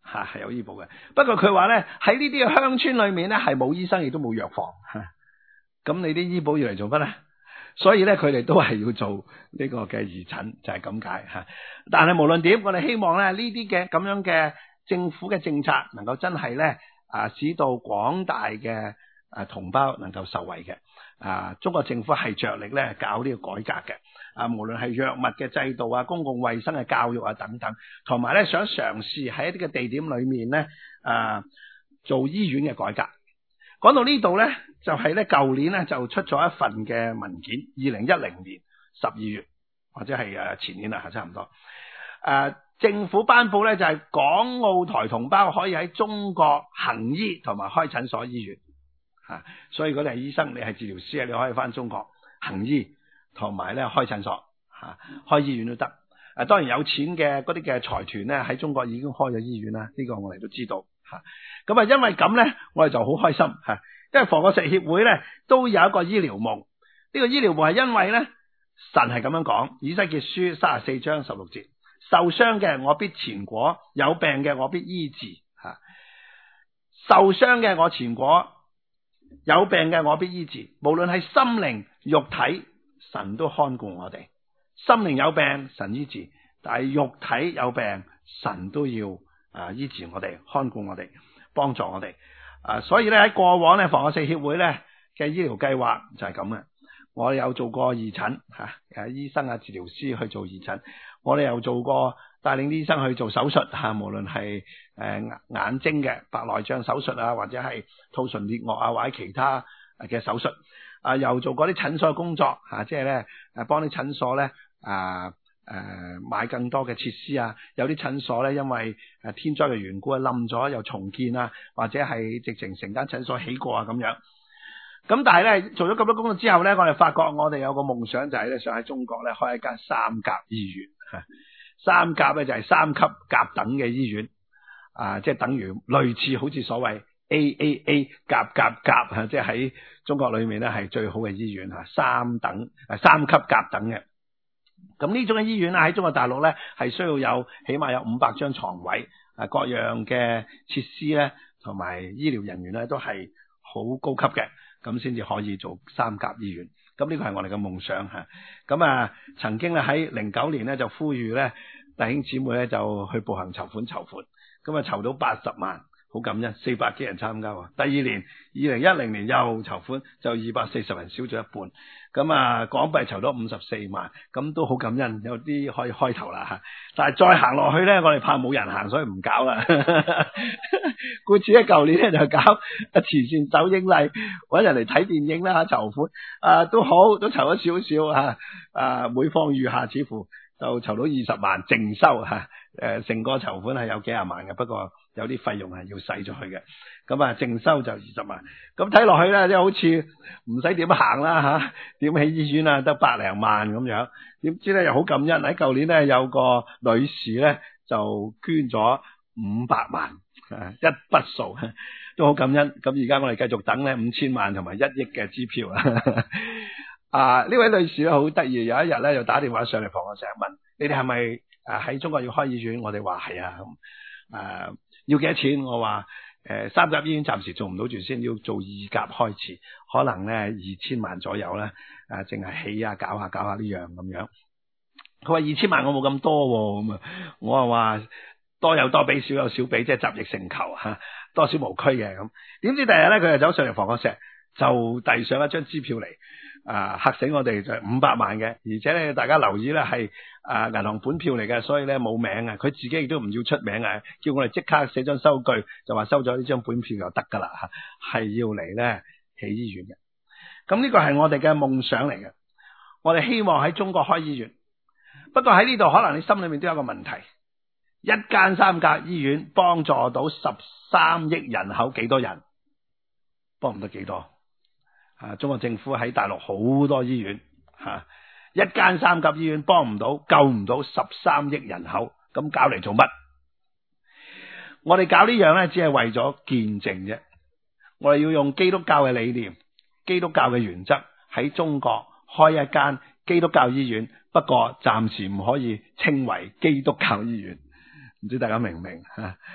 吓，係有醫保嘅。不過佢話咧，喺呢啲嘅鄉村裏面咧，係冇醫生亦都冇藥房，咁你啲醫保要嚟做乜咧？所以咧，佢哋都係要做呢個嘅義診，就係咁解吓。但係無論點，我哋希望咧呢啲嘅咁樣嘅政府嘅政策，能夠真係咧啊，使到廣大嘅啊同胞能夠受惠嘅。啊，中國政府係着力咧搞呢個改革嘅。啊，無論係藥物嘅制度啊、公共衛生嘅教育啊等等，同埋咧想嘗試喺一啲嘅地點裏面咧啊做醫院嘅改革。講到呢度咧，就係咧舊年咧就出咗一份嘅文件，二零一零年十二月或者係誒前年啦，係差唔多。誒、啊，政府頒布咧就係港澳台同胞可以喺中國行醫同埋開診所醫院。吓、啊，所以如果你係醫生，你係治療師啊，你可以翻中國行醫，同埋咧開診所吓、啊，開醫院都得。誒、啊，當然有錢嘅嗰啲嘅財團咧喺中國已經開咗醫院啦，呢、這個我哋都知道吓。咁啊，因為咁咧，我哋就好開心吓、啊，因為防國石協會咧都有一個醫療夢。呢、這個醫療夢係因為咧神係咁樣講，以西結書三十四章十六節，受傷嘅我必前果，有病嘅我必醫治吓、啊。受傷嘅我前果，有病嘅我必醫治，無論係心靈肉體，神都看顧我哋。心靈有病，神醫治；但係肉體有病，神都要啊醫治我哋，看顧我哋，幫助我哋。啊，所以咧喺過往咧，防國石協會咧嘅醫療計劃就係咁嘅。我有做過義診吓，誒醫生啊、治療師去做義診。我哋又做過帶領醫生去做手術吓，無論係誒眼睛嘅白內障手術啊，或者係兔唇裂腭啊，或者其他嘅手術啊，又做過啲診所嘅工作吓，即係咧誒幫啲診所咧啊誒買更多嘅設施啊，有啲診所咧因為誒天災嘅緣故啊冧咗又重建啊，或者係直情成間診所起過啊咁樣。咁但係咧做咗咁多工作之後咧，我哋發覺我哋有個夢想就係咧想喺中國咧開一間三甲醫院。三甲咧就係三級甲等嘅醫院，啊，即係等於類似好似所謂 A A A 甲甲甲吓，即係喺中國裏面咧係最好嘅醫院吓，三等誒三級甲等嘅。咁呢種嘅醫院咧喺中國大陸咧係需要有起碼有五百張床位，啊，各樣嘅設施咧同埋醫療人員咧都係好高級嘅，咁先至可以做三甲醫院。咁呢個係我哋嘅夢想吓，咁啊曾經咧喺零九年咧就呼籲咧弟兄姊妹咧就去步行籌款籌款，咁啊籌到八十萬，好感恩，四百幾人參加。第二年二零一零年又籌款，就二百四十人，少咗一半，咁啊港幣籌到五十四萬，咁都好感恩，有啲可以開頭啦吓。但係再行落去咧，我哋怕冇人行，所以唔搞啦。故此咧，舊年咧就搞慈善首映禮，搵人嚟睇電影啦，籌款啊都好，都籌咗少少啊，啊每況愈下，似乎就籌到二十萬淨收吓，誒成個籌款係有幾廿萬嘅，不過有啲費用係要使咗去嘅，咁啊淨收就二十萬，咁睇落去咧，即係好似唔使點行啦吓，點起醫院啊得百零萬咁樣，點知咧又好感恩，喺舊年咧有個女士咧就捐咗五百萬。一筆數都好感恩，咁而家我哋繼續等咧五千萬同埋一億嘅支票啊！啊呢位女士咧好得意，有一日咧就打電話上嚟，防我成日問你哋係咪誒喺中國要開醫院？我哋話係啊，咁誒要幾多錢？我話誒三甲醫院暫時做唔到住先，要做二甲開始，可能咧二千萬左右啦，誒淨係起啊搞下搞下呢樣咁樣。佢話二千萬我冇咁多咁啊，我係話。多有多比，少有少比，即係集腋成裘吓，多少無拘嘅咁。點知第日咧，佢就走上嚟防國石，就遞上一張支票嚟，啊嚇死我哋就係五百萬嘅，而且咧大家留意咧係啊銀行本票嚟嘅，所以咧冇名啊，佢自己亦都唔要出名啊，叫我哋即刻寫張收據，就話收咗呢張本票就得噶啦吓，係要嚟咧起醫院嘅。咁呢個係我哋嘅夢想嚟嘅，我哋希望喺中國開醫院。不過喺呢度可能你心裏面都有個問題。一間三甲醫院幫助到十三億人口，幾多人？幫唔得幾多？啊，中國政府喺大陸好多醫院，吓、啊、一間三甲醫院幫唔到，救唔到十三億人口，咁搞嚟做乜？我哋搞呢樣咧，只係為咗見證啫。我哋要用基督教嘅理念、基督教嘅原則喺中國開一間基督教醫院，不過暫時唔可以稱為基督教醫院。唔知大家明唔明吓？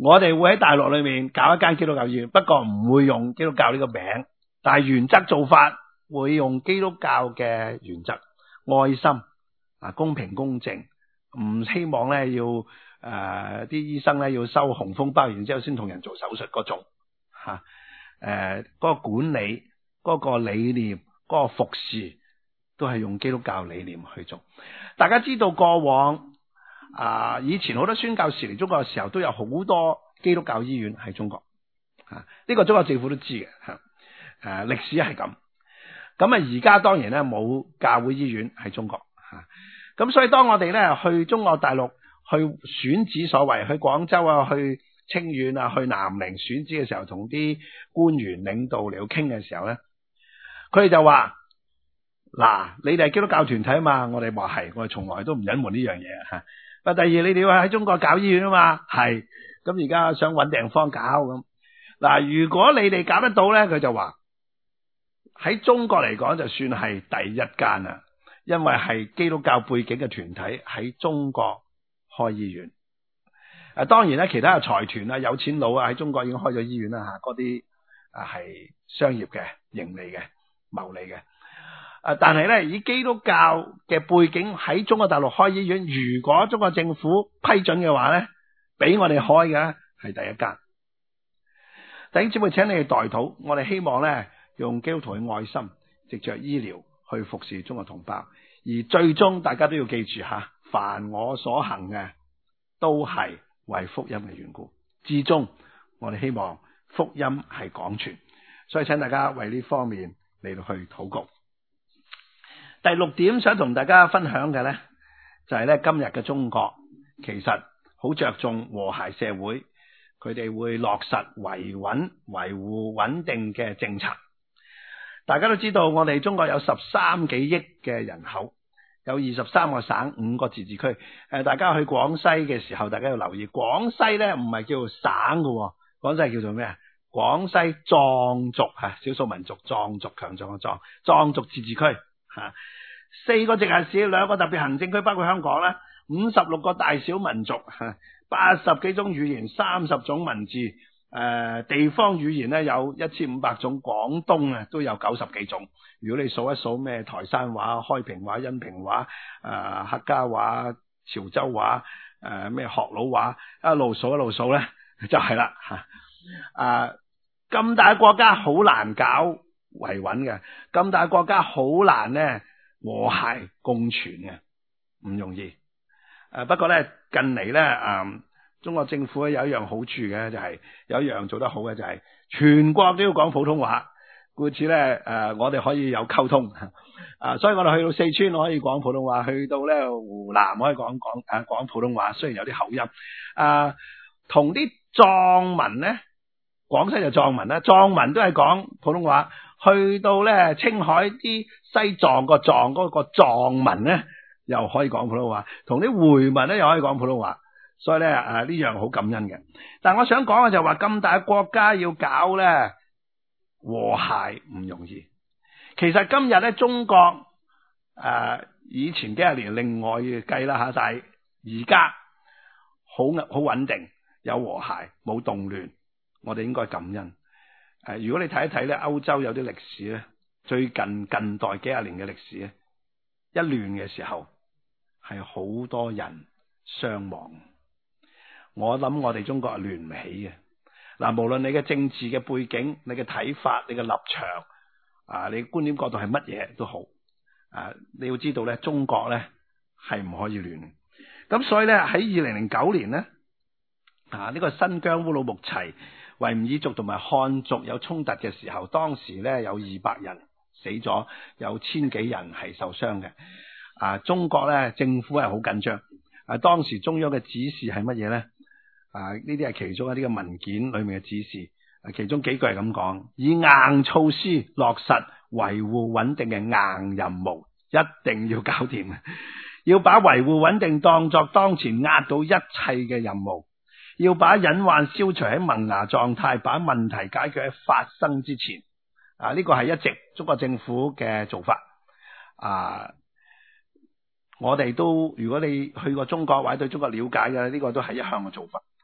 我哋會喺大陸裏面搞一間基督教醫院，不過唔會用基督教呢個名，但係原則做法會用基督教嘅原則，愛心啊，公平公正，唔希望咧要誒啲、呃、醫生咧要收紅封包，然之後先同人做手術嗰種吓，誒、啊、嗰、呃嗰個管理、嗰、嗰個理念、嗰、嗰個服侍都係用基督教理念去做。大家知道過往啊，以前好多宣教士嚟中國嘅時候，都有好多基督教醫院喺中國啊，呢、呢個中國政府都知嘅吓，誒、啊、歷史係咁。咁啊，而家當然咧冇教會醫院喺中國吓，咁、啊、所以當我哋咧去中國大陸去選址所謂，去廣州啊，去清遠啊，去南寧選址嘅時候，同啲官員領導嚟到傾嘅時候咧，佢哋就話：嗱，你哋係基督教團體啊嘛，我哋話係，我哋從來都唔隱瞞呢樣嘢吓。啊，第二，你哋要喺中國搞醫院啊嘛，係，咁而家想搵地方搞咁。嗱，如果你哋搞得到咧，佢就話喺中國嚟講就算係第一間啦，因為係基督教背景嘅團體喺中國開醫院。啊，當然咧，其他嘅財團啊、有錢佬啊喺中國已經開咗醫院啦吓，嗰啲啊係商業嘅、盈利嘅、牟利嘅。啊！但係咧，以基督教嘅背景喺中國大陸開醫院，如果中國政府批准嘅話咧，俾我哋開嘅係第一間。弟兄姊妹，請你哋代禱，我哋希望咧用基督徒嘅愛心，藉着醫療去服侍中國同胞，而最終大家都要記住吓，凡我所行嘅都係為福音嘅緣故。至終我哋希望福音係廣傳，所以請大家為呢方面嚟到去禱告。第六點想同大家分享嘅呢，就係咧今日嘅中國其實好着重和諧社會，佢哋會落實維穩維護穩定嘅政策。大家都知道我哋中國有十三幾億嘅人口，有二十三個省五個自治區。誒，大家去廣西嘅時候，大家要留意，廣西呢唔係叫省㗎，廣西係叫做咩啊？廣西壯族吓，少數民族壯族，強壯嘅壯，壯族自治區。吓，四個直轄市，兩個特別行政區，包括香港啦，五十六個大小民族，八十幾種語言，三十種文字，誒、呃，地方語言咧有一千五百種，廣東啊都有九十幾種。如果你數一數咩台山話、開平話、恩平話、誒、呃、客家話、潮州話、誒、呃、咩學佬話，一路數一路數咧就係啦吓。啊，咁大國家好難搞維穩嘅，咁大國家好難咧和諧共存嘅，唔容易。誒，不過咧近嚟咧，誒，中國政府咧有一樣好處嘅，就係有一樣做得好嘅，就係全國都要講普通話，故此咧，誒，我哋可以有溝通。啊，所以我哋去到四川可以講普通話，去到咧湖南可以講講誒講普通話，雖然有啲口音。啊，同啲藏民咧，廣西就藏民啦，藏民都係講普通話。去到咧青海啲西藏個藏嗰個藏民咧，又可以講普通話，同啲回民咧又可以講普通話，所以咧誒呢樣好感恩嘅。但係我想講嘅就係話，咁大國家要搞咧和諧唔容易。其實今日咧中國誒、呃、以前幾十年另外計啦吓，但係而家好好穩定，有和諧，冇動亂，我哋應該感恩。誒，如果你睇一睇咧，歐洲有啲歷史咧，最近近代幾十年嘅歷史咧，一亂嘅時候係好多人傷亡。我諗我哋中國係亂唔起嘅。嗱，無論你嘅政治嘅背景、你嘅睇法、你嘅立場啊，你嘅觀點角度係乜嘢都好，啊，你要知道咧，中國咧係唔可以亂。咁所以咧喺二零零九年咧，啊呢個新疆烏魯木齊維吾爾族同埋漢族有衝突嘅時候，當時咧有二百人死咗，有千幾人係受傷嘅。啊，中國咧政府係好緊張。啊，當時中央嘅指示係乜嘢咧？啊，呢啲係其中一啲嘅文件裏面嘅指示。啊，其中幾句係咁講：以硬措施落實維護穩定嘅硬任務，一定要搞掂，要把維護穩定當作當前壓倒一切嘅任務。要把隱患消除喺萌芽狀態，把問題解決喺發生之前。啊，呢個係一直中國政府嘅做法。啊，我哋都如果你去過中國或者對中國了解嘅，呢個都係一向嘅做法。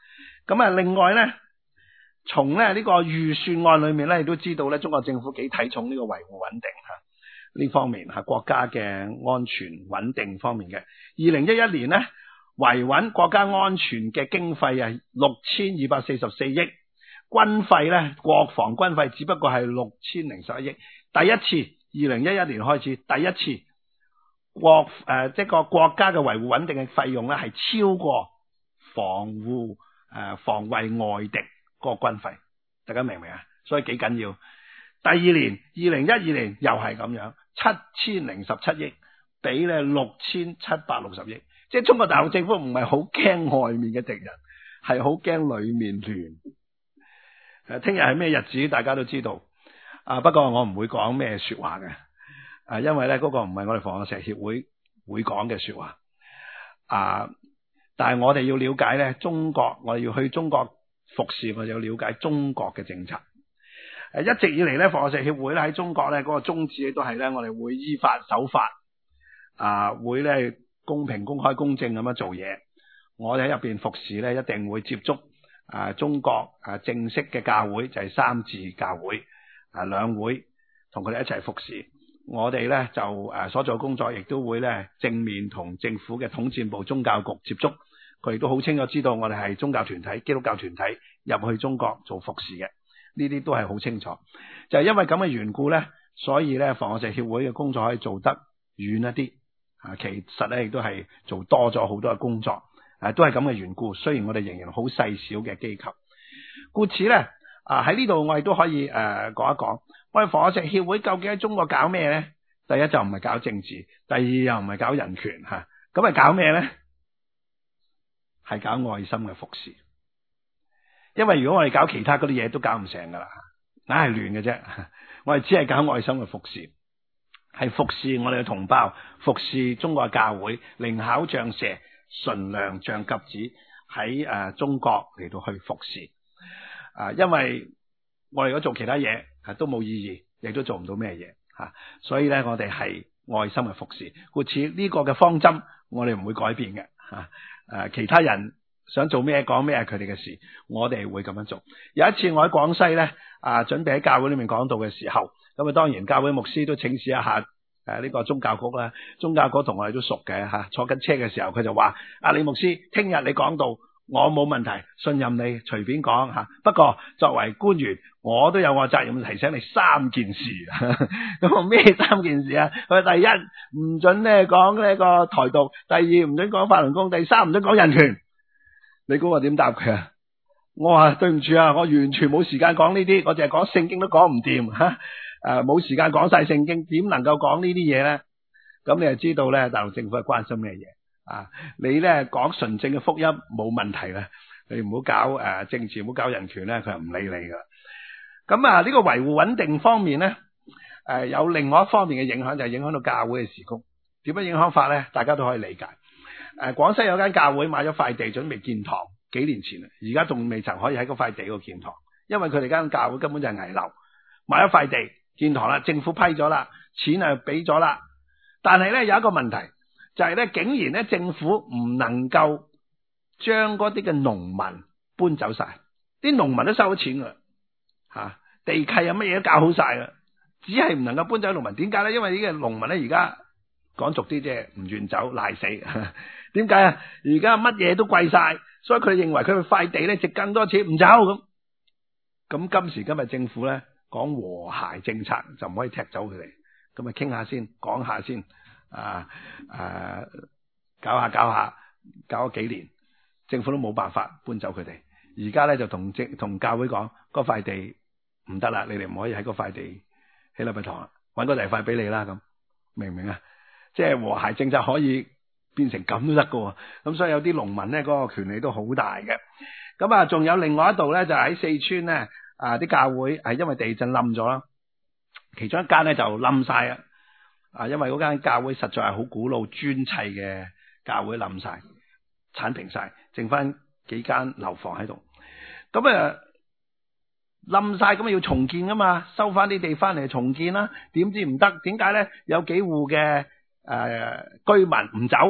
咁啊，另外咧，從咧呢個預算案裏面咧，亦都知道咧，中國政府幾睇重呢個維護穩定吓呢方面吓國家嘅安全穩定方面嘅。二零一一年咧，維穩國家安全嘅經費係六千二百四十四億，軍費咧國防軍費只不過係六千零十一億。第一次二零一一年開始，第一次國誒即係個國家嘅維護穩定嘅費用咧係超過防護誒、呃、防衛外敵個軍費，大家明唔明啊？所以幾緊要。第二年二零一二年又係咁樣，七千零十七億，比咧六千七百六十億。即係中國大陸政府唔係好驚外面嘅敵人，係好驚裏面亂。誒，聽日係咩日子？大家都知道。啊，不過我唔會講咩說話嘅。啊，因為咧嗰個唔係我哋防火石協會會講嘅說話。啊，但係我哋要了解咧中國，我哋要去中國服侍，我哋要了解中國嘅政策。誒，一直以嚟咧，防火石協會咧喺中國咧嗰個宗旨都係咧，我哋會依法守法，啊，會咧公平、公開、公正咁樣做嘢。我哋喺入邊服侍咧，一定會接觸啊中國啊正式嘅教會，就係三自教會啊兩會，同佢哋一齊服侍。我哋咧就誒所做嘅工作，亦都會咧正面同政府嘅統戰部宗教局接觸。佢哋都好清楚知道我哋係宗教團體、基督教團體入去中國做服侍嘅，呢啲都係好清楚。就係因為咁嘅緣故咧，所以咧防火石協會嘅工作可以做得遠一啲。啊，其實咧亦都係做多咗好多嘅工作，啊，都係咁嘅緣故。雖然我哋仍然好細小嘅機構，故此咧，啊喺呢度我哋都可以誒講、呃、一講，我哋防火石協會究竟喺中國搞咩咧？第一就唔係搞政治，第二又唔係搞人權吓，咁係搞咩咧？係搞愛心嘅服侍。因為如果我哋搞其他嗰啲嘢，都搞唔成噶啦，硬係亂嘅啫。我哋只係搞愛心嘅服侍。係服侍我哋嘅同胞，服侍中國嘅教會，靈巧像蛇，純良像鴿子，喺誒中國嚟到去服侍。啊，因為我哋如果做其他嘢，啊都冇意義，亦都做唔到咩嘢吓。所以咧，我哋係愛心嘅服侍。故此呢個嘅方針，我哋唔會改變嘅吓。誒，其他人想做咩講咩係佢哋嘅事，我哋會咁樣做。有一次我喺廣西咧，啊準備喺教會裏面講道嘅時候。咁啊，當然教會牧師都請示一下誒呢個宗教局啦。宗教局同我哋都熟嘅吓，坐緊車嘅時候佢就話：阿李牧師，聽日你講道，我冇問題，信任你，隨便講吓。不過作為官員，我都有我責任提醒你三件事。咁我咩三件事啊？佢話第一唔准咧講呢個台獨，第二唔准講法輪功，第三唔准講人權。你估我點答佢啊？我話對唔住啊，我完全冇時間講呢啲，我淨係講聖經都講唔掂吓。誒，冇、呃、時間講晒聖經，點能夠講呢啲嘢咧？咁你就知道咧，大陸政府係關心咩嘢啊？你咧講純正嘅福音冇問題啦，你唔好搞誒、呃、政治，唔好搞人權咧，佢係唔理你噶。咁啊，呢、這個維護穩定方面咧，誒、呃、有另外一方面嘅影響，就係、是、影響到教會嘅事工。點樣影響法咧？大家都可以理解。誒、呃，廣西有間教會買咗塊地，準備建堂，幾年前啊，而家仲未曾可以喺嗰塊地度建堂，因為佢哋間教會根本就係危樓，買咗塊地。建堂啦，政府批咗啦，錢啊俾咗啦，但係咧有一個問題，就係、是、咧竟然咧政府唔能夠將嗰啲嘅農民搬走晒，啲農民都收咗錢噶吓，地契啊乜嘢都搞好晒啦，只係唔能夠搬走農民。點解咧？因為呢個農民咧而家講俗啲啫，唔願走賴死。點解啊？而家乜嘢都貴晒，所以佢認為佢塊地咧值更多錢，唔走咁。咁今時今日政府咧。講和諧政策就唔可以踢走佢哋，咁啊傾下先，講下先，啊啊搞下搞下，搞咗幾年，政府都冇辦法搬走佢哋。而家咧就同政同教會講，嗰塊地唔得啦，你哋唔可以喺嗰塊地起禮拜堂啦，搵個地塊俾你啦，咁明唔明啊？即係和諧政策可以變成咁都得噶，咁所以有啲農民咧嗰個權利都好大嘅。咁啊，仲有另外一度咧，就喺四川咧。啊！啲教會係因為地震冧咗啦，其中一間咧就冧晒啊！啊，因為嗰間教會實在係好古老磚砌嘅教會冧晒，鏟平晒，剩翻幾間樓房喺度。咁啊冧晒，咁啊要重建噶嘛，收翻啲地翻嚟重建啦。點知唔得？點解咧？有幾戶嘅誒居民唔走，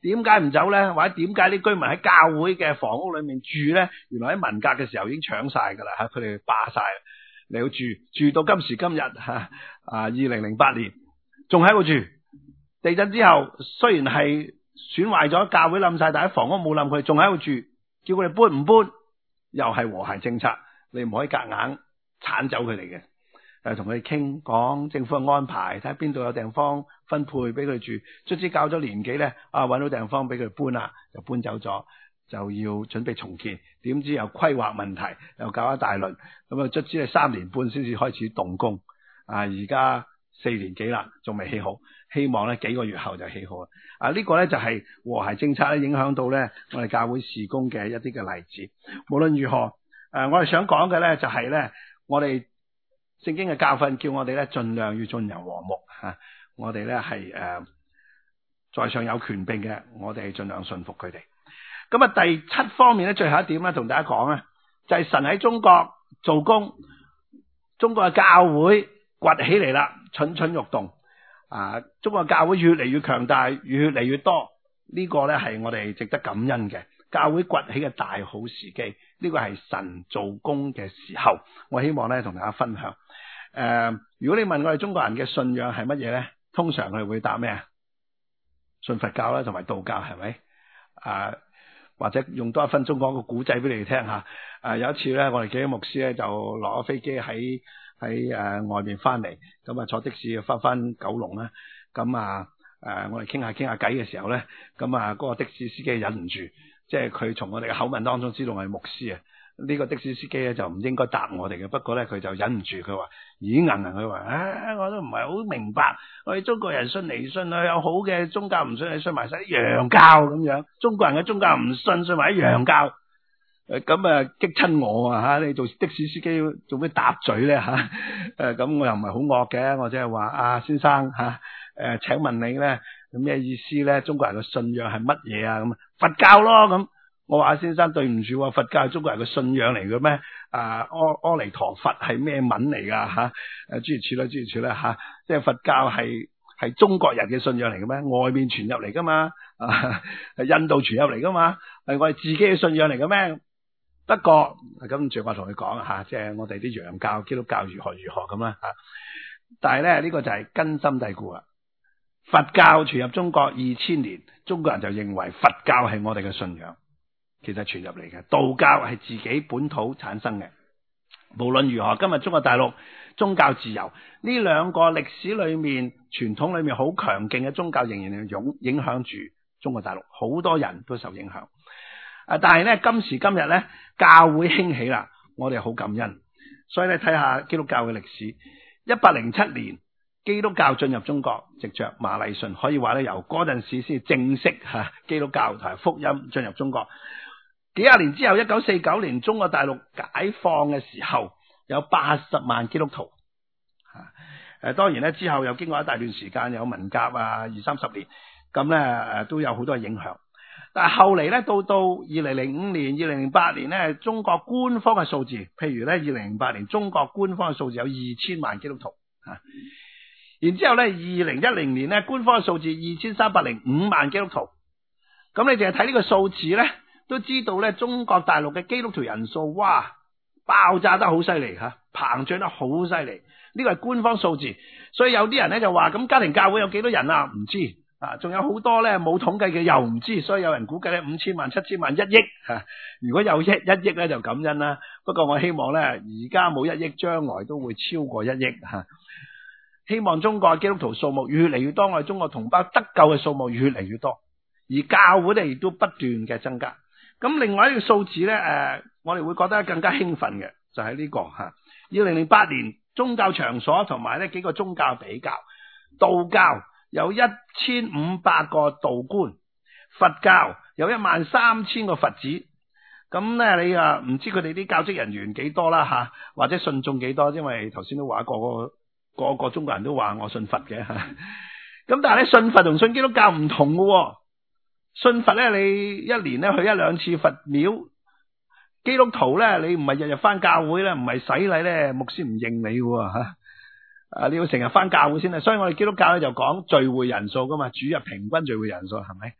點解唔走咧？或者點解啲居民喺教會嘅房屋裏面住咧？原來喺文革嘅時候已經搶晒噶啦吓，佢哋霸晒嚟到住，住到今時今日吓啊！二零零八年仲喺度住。地震之後雖然係損壞咗，教會冧晒，但係房屋冇冧，佢仲喺度住，叫佢哋搬唔搬？又係和諧政策，你唔可以夾硬鏟走佢哋嘅。誒，同佢哋傾講政府嘅安排，睇下邊度有地方分配俾佢住。卒之教咗年幾咧，啊搵到地方俾佢搬啦，就搬走咗，就要準備重建。點知又規劃問題，又搞一大輪，咁啊卒之係三年半先至開始動工。啊，而家四年幾啦，仲未起好，希望咧幾個月後就起好啦。啊，呢個咧就係和諧政策咧影響到咧我哋教會事工嘅一啲嘅例子。無論如何，誒、呃，我哋想講嘅咧就係咧，我哋聖經嘅教訓叫我哋咧盡量要進人和睦吓、啊，我哋咧係誒在上有權柄嘅，我哋盡量順服佢哋。咁啊，第七方面咧，最後一點咧，同大家講咧，就係、是、神喺中國做工，中國嘅教會崛起嚟啦，蠢蠢欲動啊！中國教會越嚟越強大，越嚟越多，呢、這個咧係我哋值得感恩嘅。教會崛起嘅大好時機，呢、這個係神做工嘅時候。我希望咧同大家分享。誒、呃，如果你問我哋中國人嘅信仰係乜嘢咧，通常佢哋會答咩啊？信佛教啦，同埋道教，係咪？啊，或者用多一分鐘講個古仔俾你哋聽下。啊，有一次咧，我哋幾位牧師咧就落咗飛機喺喺誒外面翻嚟，咁啊坐的士翻翻九龍啦。咁啊誒，我哋傾下傾下偈嘅時候咧，咁啊嗰個的士司機忍唔住，即係佢從我哋嘅口吻當中知道我係牧師啊。呢、這個的士司機咧就唔應該答我哋嘅，不過咧佢就忍唔住，佢話咦硬硬，佢話唉，我都唔係好明白，我哋中國人信嚟信去，有好嘅宗教唔信，你信埋晒啲洋教咁樣，中國人嘅宗教唔信，信埋啲洋教。誒，咁啊激親我啊吓！你做的士司機做咩答嘴咧吓？誒，咁我又唔係好惡嘅，我即係話啊先生吓，誒，請問你咧有咩意思咧？中國人嘅信仰係乜嘢啊？咁佛教咯咁。我話先生對唔住，佛教係中國人嘅信仰嚟嘅咩？啊，阿阿彌陀佛係咩文嚟噶吓？誒，諸如此類諸如此類吓，即係佛教係係中國人嘅信仰嚟嘅咩？外面傳入嚟噶嘛？啊，係印度傳入嚟噶嘛？係我哋自己嘅信仰嚟嘅咩？不過咁住我同你講吓，即係我哋啲洋教、基督教如何如何咁啦吓。但係咧呢、這個就係根深蒂固啦。佛教傳入中國二千年，中國人就認為佛教係我哋嘅信仰，其實傳入嚟嘅。道教係自己本土產生嘅。無論如何，今日中國大陸宗教自由呢兩個歷史裏面傳統裏面好強勁嘅宗教，仍然係影響住中國大陸，好多人都受影響。啊！但係咧，今時今日咧，教會興起啦，我哋好感恩。所以咧，睇下基督教嘅歷史，一百零七年基督教進入中國，藉着馬禮遜，可以話咧由嗰陣時先正式吓、啊、基督教同埋福音進入中國。幾廿年之後，一九四九年中國大陸解放嘅時候，有八十萬基督徒。吓、啊、誒，當然咧之後又經過一大段時間，有文革啊，二三十年，咁咧誒都有好多影響。但係後嚟咧，到到二零零五年、二零零八年咧，中國官方嘅數字，譬如咧，二零零八年中國官方嘅數字有二千萬基督徒啊。然之後咧，二零一零年咧，官方嘅數字二千三百零五萬基督徒。咁你淨係睇呢個數字咧，都知道咧，中國大陸嘅基督徒人數，哇，爆炸得好犀利吓，膨脹得好犀利。呢個係官方數字，所以有啲人咧就話，咁家庭教會有幾多人啊？唔知。啊，仲有好多咧冇統計嘅，又唔知，所以有人估計咧五千萬、七千萬、一億吓、啊。如果有一一億咧就感恩啦。不過我希望咧而家冇一億，將來都會超過一億吓、啊。希望中國基督徒數目越嚟越多，我哋中國同胞得救嘅數目越嚟越多，而教會咧亦都不斷嘅增加。咁另外一個數字咧，誒、呃，我哋會覺得更加興奮嘅就係、是、呢、這個吓。二零零八年宗教場所同埋呢幾個宗教比較，道教有一千五百個道觀，佛教有一萬三千個佛子。咁咧你啊唔知佢哋啲教職人員幾多啦吓，或者信眾幾多？因為頭先都話個個個個中國人都話我信佛嘅吓。咁但係咧信佛同信基督教唔同嘅，信佛咧你一年咧去一兩次佛廟，基督徒咧你唔係日日返教會咧，唔係洗禮咧，牧師唔認你嘅吓。啊！你要成日返教會先啊，所以我哋基督教咧就講聚會人數噶嘛，主日平均聚會人數係咪？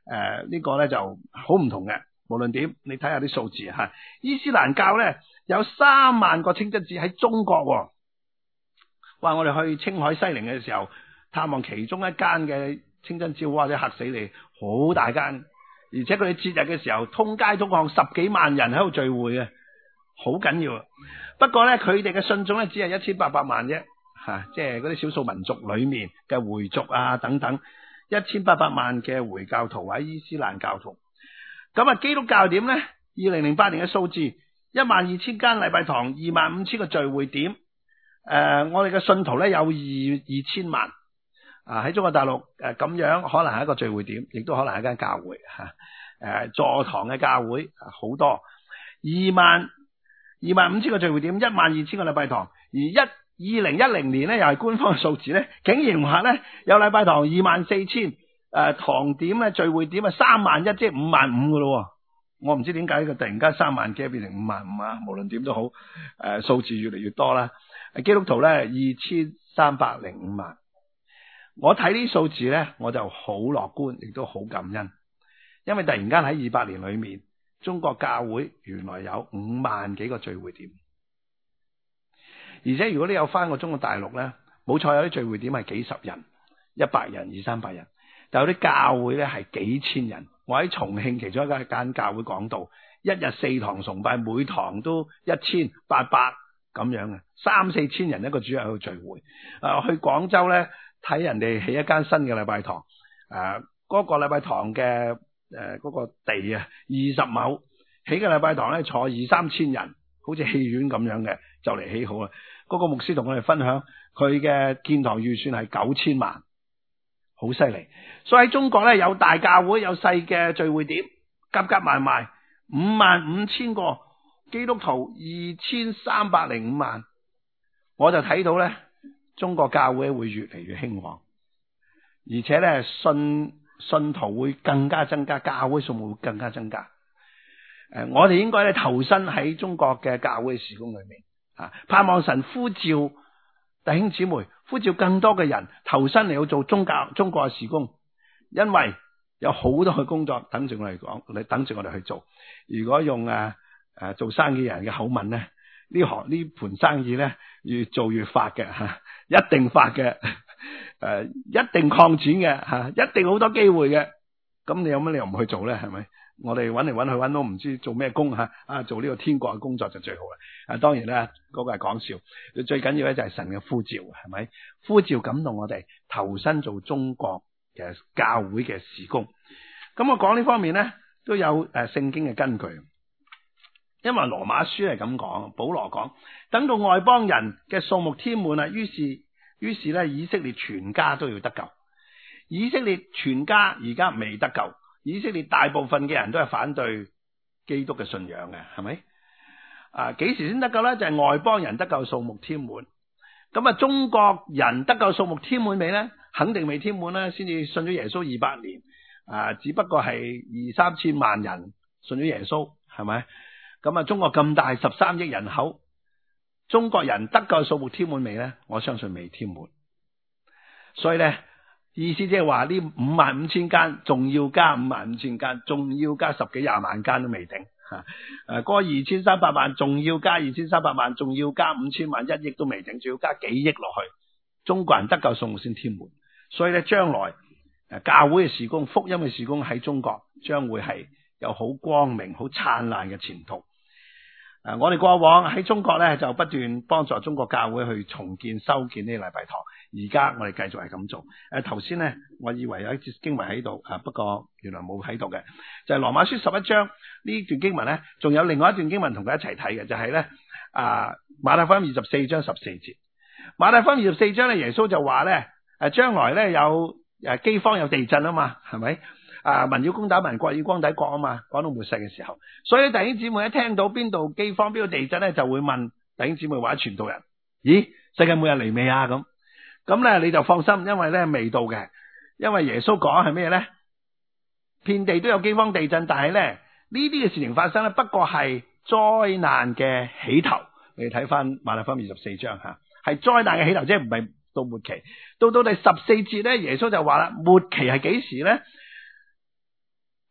誒呢個咧就好唔同嘅。無論點，你睇下啲數字吓，伊斯蘭教咧有三萬個清真寺喺中國喎。話我哋去青海西寧嘅時候，探望其中一間嘅清真寺，哇！真係嚇死你，好大間，而且佢哋節日嘅時候，通街通巷十幾萬人喺度聚會啊，好緊要啊。不過咧，佢哋嘅信眾咧只係一千八百萬啫，吓，即係嗰啲少數民族裏面嘅回族啊等等，一千八百萬嘅回教徒或者伊斯蘭教徒。咁啊，基督教點咧？二零零八年嘅數字，一萬二千間禮拜堂，二萬五千個聚會點。誒、呃，我哋嘅信徒咧有二二千萬啊！喺中國大陸誒咁樣，可能係一個聚會點，亦都可能係一間教會吓。誒、啊，座堂嘅教會好多，二萬二萬五千個聚會點，一萬二千個禮拜堂。而一二零一零年咧，又係官方嘅數字咧，竟然話咧有禮拜堂二萬四千，誒堂點咧聚會點啊三萬一，即係五萬五噶咯。我唔知點解呢個突然間三萬幾變成五萬五啊！無論點都好，誒、呃、數字越嚟越多啦。基督徒咧二千三百零五萬，我睇呢啲數字咧，我就好樂觀，亦都好感恩，因為突然間喺二百年裏面，中國教會原來有五萬幾個聚會點，而且如果你有翻過中國大陸咧，冇錯，有啲聚會點係幾十人、一百人、二三百人，但有啲教會咧係幾千人。我喺重慶其中一間教會講道，一日四堂崇拜，每堂都一千八百咁樣嘅，三四千人一個主日去聚會。啊，去廣州咧睇人哋起一間新嘅禮拜堂，誒、啊，嗰、那個禮拜堂嘅誒嗰個地啊，二十畝起嘅禮拜堂咧坐二三千人，好似戲院咁樣嘅，就嚟起好啦。嗰、那個牧師同我哋分享，佢嘅建堂預算係九千萬。好犀利，所以喺中國咧有大教會，有細嘅聚會點，夾夾埋埋五萬五千個基督徒，二千三百零五萬，我就睇到咧中國教會會越嚟越興旺，而且咧信信徒會更加增加，教會數目會更加增加。誒，我哋應該咧投身喺中國嘅教會事工裏面啊，盼望神呼召弟兄姊妹，呼召更多嘅人投身嚟去做宗教中國嘅事工，因為有好多嘅工作等住我哋講，你等住我哋去做。如果用誒誒、啊啊、做生意人嘅口吻咧，呢行呢盤生意咧越做越發嘅吓、啊，一定發嘅，誒、啊、一定擴展嘅吓、啊，一定好多機會嘅。咁你有乜理由唔去做咧？係咪？我哋揾嚟揾去揾都唔知做咩工吓，啊做呢個天國嘅工作就最好啦。啊當然啦，嗰、嗰個係講笑，最緊要咧就係神嘅呼召，係咪？呼召感動我哋投身做中國嘅教會嘅事工。咁我講呢方面咧都有誒聖經嘅根據，因為羅馬書係咁講，保羅講，等到外邦人嘅數目添滿啦，於是於是咧以色列全家都要得救。以色列全家而家未得救。以色列大部分嘅人都係反對基督嘅信仰嘅，係咪？啊，幾時先得救咧？就係、是、外邦人得救數目添滿。咁啊，中國人得救數目添滿未咧？肯定未添滿啦，先至信咗耶穌二百年。啊，只不過係二三千萬人信咗耶穌，係咪？咁啊，中國咁大十三億人口，中國人得救數目添滿未咧？我相信未添滿。所以咧。意思即係話呢五萬五千間，仲要加五萬五千間，仲要加十幾廿萬間都未定吓。誒、啊，嗰個二千三百萬，仲要加二千三百萬，仲要加五千萬，一億都未定，仲要加幾億落去。中國人得救數目先添滿，所以咧將來誒教會嘅事工、福音嘅事工喺中國將會係有好光明、好燦爛嘅前途。誒、啊，我哋過往喺中國咧就不斷幫助中國教會去重建、修建呢啲禮拜堂。而家我哋繼續係咁做。誒，頭先咧，我以為有一節經文喺度，啊，不過原來冇喺度嘅，就係羅馬書十一章呢段經文咧，仲有另外一段經文同佢一齊睇嘅，就係咧啊馬太福音二十四章十四節。馬太福音二十四章咧，耶穌就話咧，誒將來咧有誒饑荒有地震啊嘛，係咪？啊民要攻打民，國要攻打國啊嘛，講到末世嘅時候，所以弟兄姊妹一聽到邊度饑荒邊度地震咧，就會問弟兄姊妹或者傳道人：咦，世界末日嚟未啊？咁。咁咧你就放心，因為咧未到嘅，因為耶穌講係咩咧？遍地都有饑荒地震，但係咧呢啲嘅事情發生咧，不過係災難嘅起頭。你睇翻馬太福音二十四章吓，係災難嘅起頭，即係唔係到末期。到到第十四節咧，耶穌就話啦，末期係幾時咧？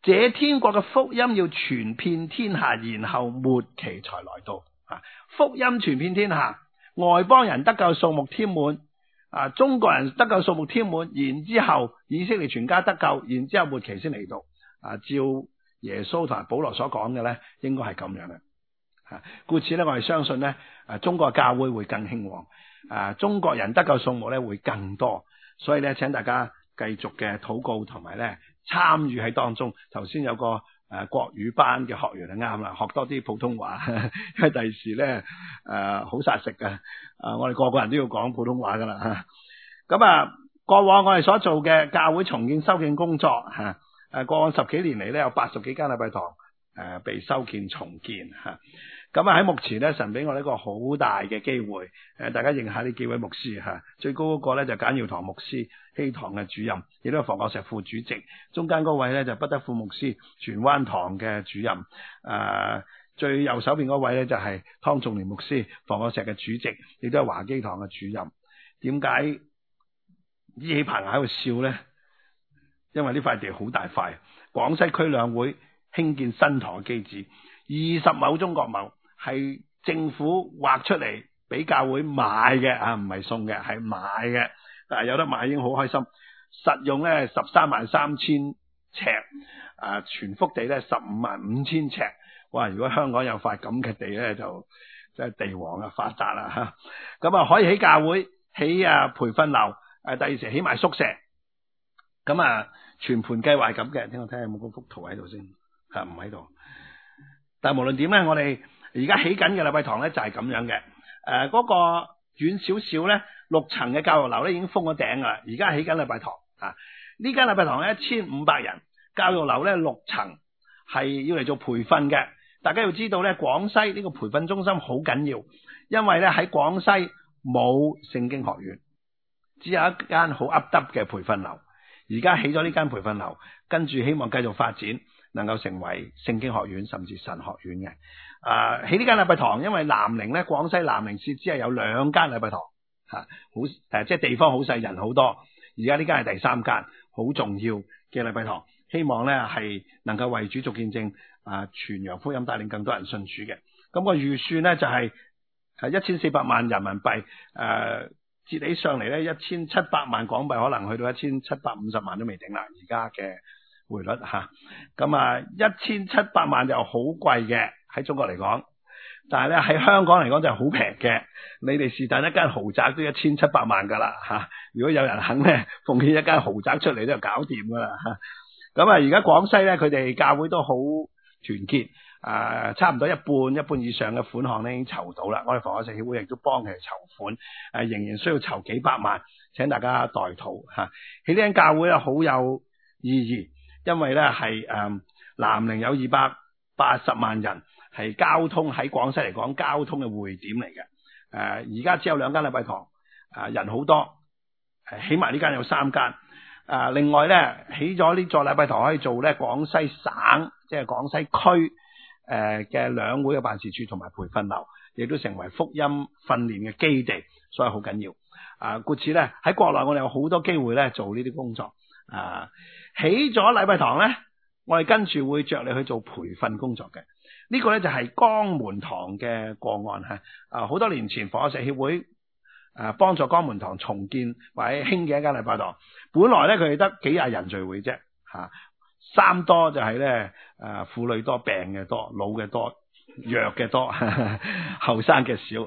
這天國嘅福音要傳遍天下，然後末期才來到。啊，福音傳遍天下，外邦人得救數目添滿，啊，中國人得救數目添滿，然之後以色列全家得救，然之後末期先嚟到。啊，照耶穌同埋保羅所講嘅咧，應該係咁樣嘅。啊，故此咧，我哋相信咧，啊，中國教會會更興旺，啊，中國人得救數目咧會更多，所以咧，請大家繼續嘅禱告同埋咧參與喺當中。頭先有個誒、呃、國語班嘅學員就啱啦，學多啲普通話，因為第時咧誒好殺食㗎，啊、呃、我哋個個人都要講普通話噶啦。咁啊，過往我哋所做嘅教會重建修建工作吓，誒、啊、過往十幾年嚟咧有八十幾間禮拜堂誒、呃、被修建重建吓。咁啊喺目前咧，神俾我呢個好大嘅機會，誒大家認下呢幾位牧師吓，最高嗰個咧就簡耀堂牧師，希堂嘅主任，亦都係房角石副主席。中間嗰位咧就不德富牧師，荃灣堂嘅主任。誒、呃、最右手邊嗰位咧就係湯仲年牧師，房角石嘅主席，亦都係華基堂嘅主任。點解依起棚牙喺度笑咧？因為呢塊地好大塊，廣西區兩會興建新堂嘅基址，二十畝中國畝。係政府劃出嚟俾教會買嘅啊，唔係送嘅，係買嘅。啊，有得買已經好開心。實用咧十三萬三千尺，啊，全幅地咧十五萬五千尺。哇！如果香港有塊咁嘅地咧，就真係地王啊，發達啦吓。咁啊，可以起教會，起啊培訓樓，誒，第二時起埋宿舍。咁啊，全盤計劃咁嘅。聽我睇下有冇嗰幅圖喺度先，吓唔喺度。但係無論點咧，我哋而家起緊嘅禮拜堂咧就係咁樣嘅，誒、呃、嗰、那個遠少少咧六層嘅教育樓咧已經封咗頂噶啦，而家起緊禮拜堂啊，呢間禮拜堂咧一千五百人，教育樓咧六層係要嚟做培訓嘅。大家要知道咧，廣西呢個培訓中心好緊要，因為咧喺廣西冇聖經學院，只有一間好噏耷嘅培訓樓。而家起咗呢間培訓樓，跟住希望繼續發展，能夠成為聖經學院甚至神學院嘅。啊！起呢間禮拜堂，因為南寧咧，廣西南寧市只係有兩間禮拜堂，吓、啊、好誒、呃，即係地方好細，人好多。而家呢間係第三間，好重要嘅禮拜堂，希望咧係能夠為主做見證，啊，傳揚福音，帶領更多人信主嘅。咁、那個預算咧就係係一千四百萬人民幣，誒、呃，折起上嚟咧一千七百萬港幣，可能去到一千七百五十萬都未定啦。而家嘅匯率吓，咁啊一千七百萬就好貴嘅。喺中國嚟講，但係咧喺香港嚟講就係好平嘅。你哋是但一間豪宅都一千七百萬噶啦吓，如果有人肯咧奉獻一間豪宅出嚟，都就搞掂噶啦吓。咁啊，而家廣西咧，佢哋教會都好團結，啊、呃，差唔多一半一半以上嘅款項咧已經籌到啦。我哋房角石協會亦都幫佢哋籌款，誒、呃，仍然需要籌幾百萬，請大家代禱吓。喺呢間教會咧好有意義，因為咧係誒南寧有二百八十萬人。係交通喺廣西嚟講，交通嘅匯點嚟嘅。誒、呃，而家只有兩間禮拜堂，啊、呃，人好多，誒，起碼呢間有三間。啊、呃，另外咧，起咗呢座禮拜堂可以做咧廣西省，即係廣西區誒嘅兩會嘅辦事處同埋培訓樓，亦都成為福音訓練嘅基地，所以好緊要。啊、呃，故此咧喺國內我哋有好多機會咧做呢啲工作。啊、呃，起咗禮拜堂咧，我哋跟住會着你去做培訓工作嘅。呢個咧就係江門堂嘅個案吓，啊好多年前房角石協會誒幫助江門堂重建或者興嘅一間禮拜堂，本來咧佢哋得幾廿人聚會啫吓，三多就係咧誒婦女多、病嘅多、老嘅多、弱嘅多、後生嘅少，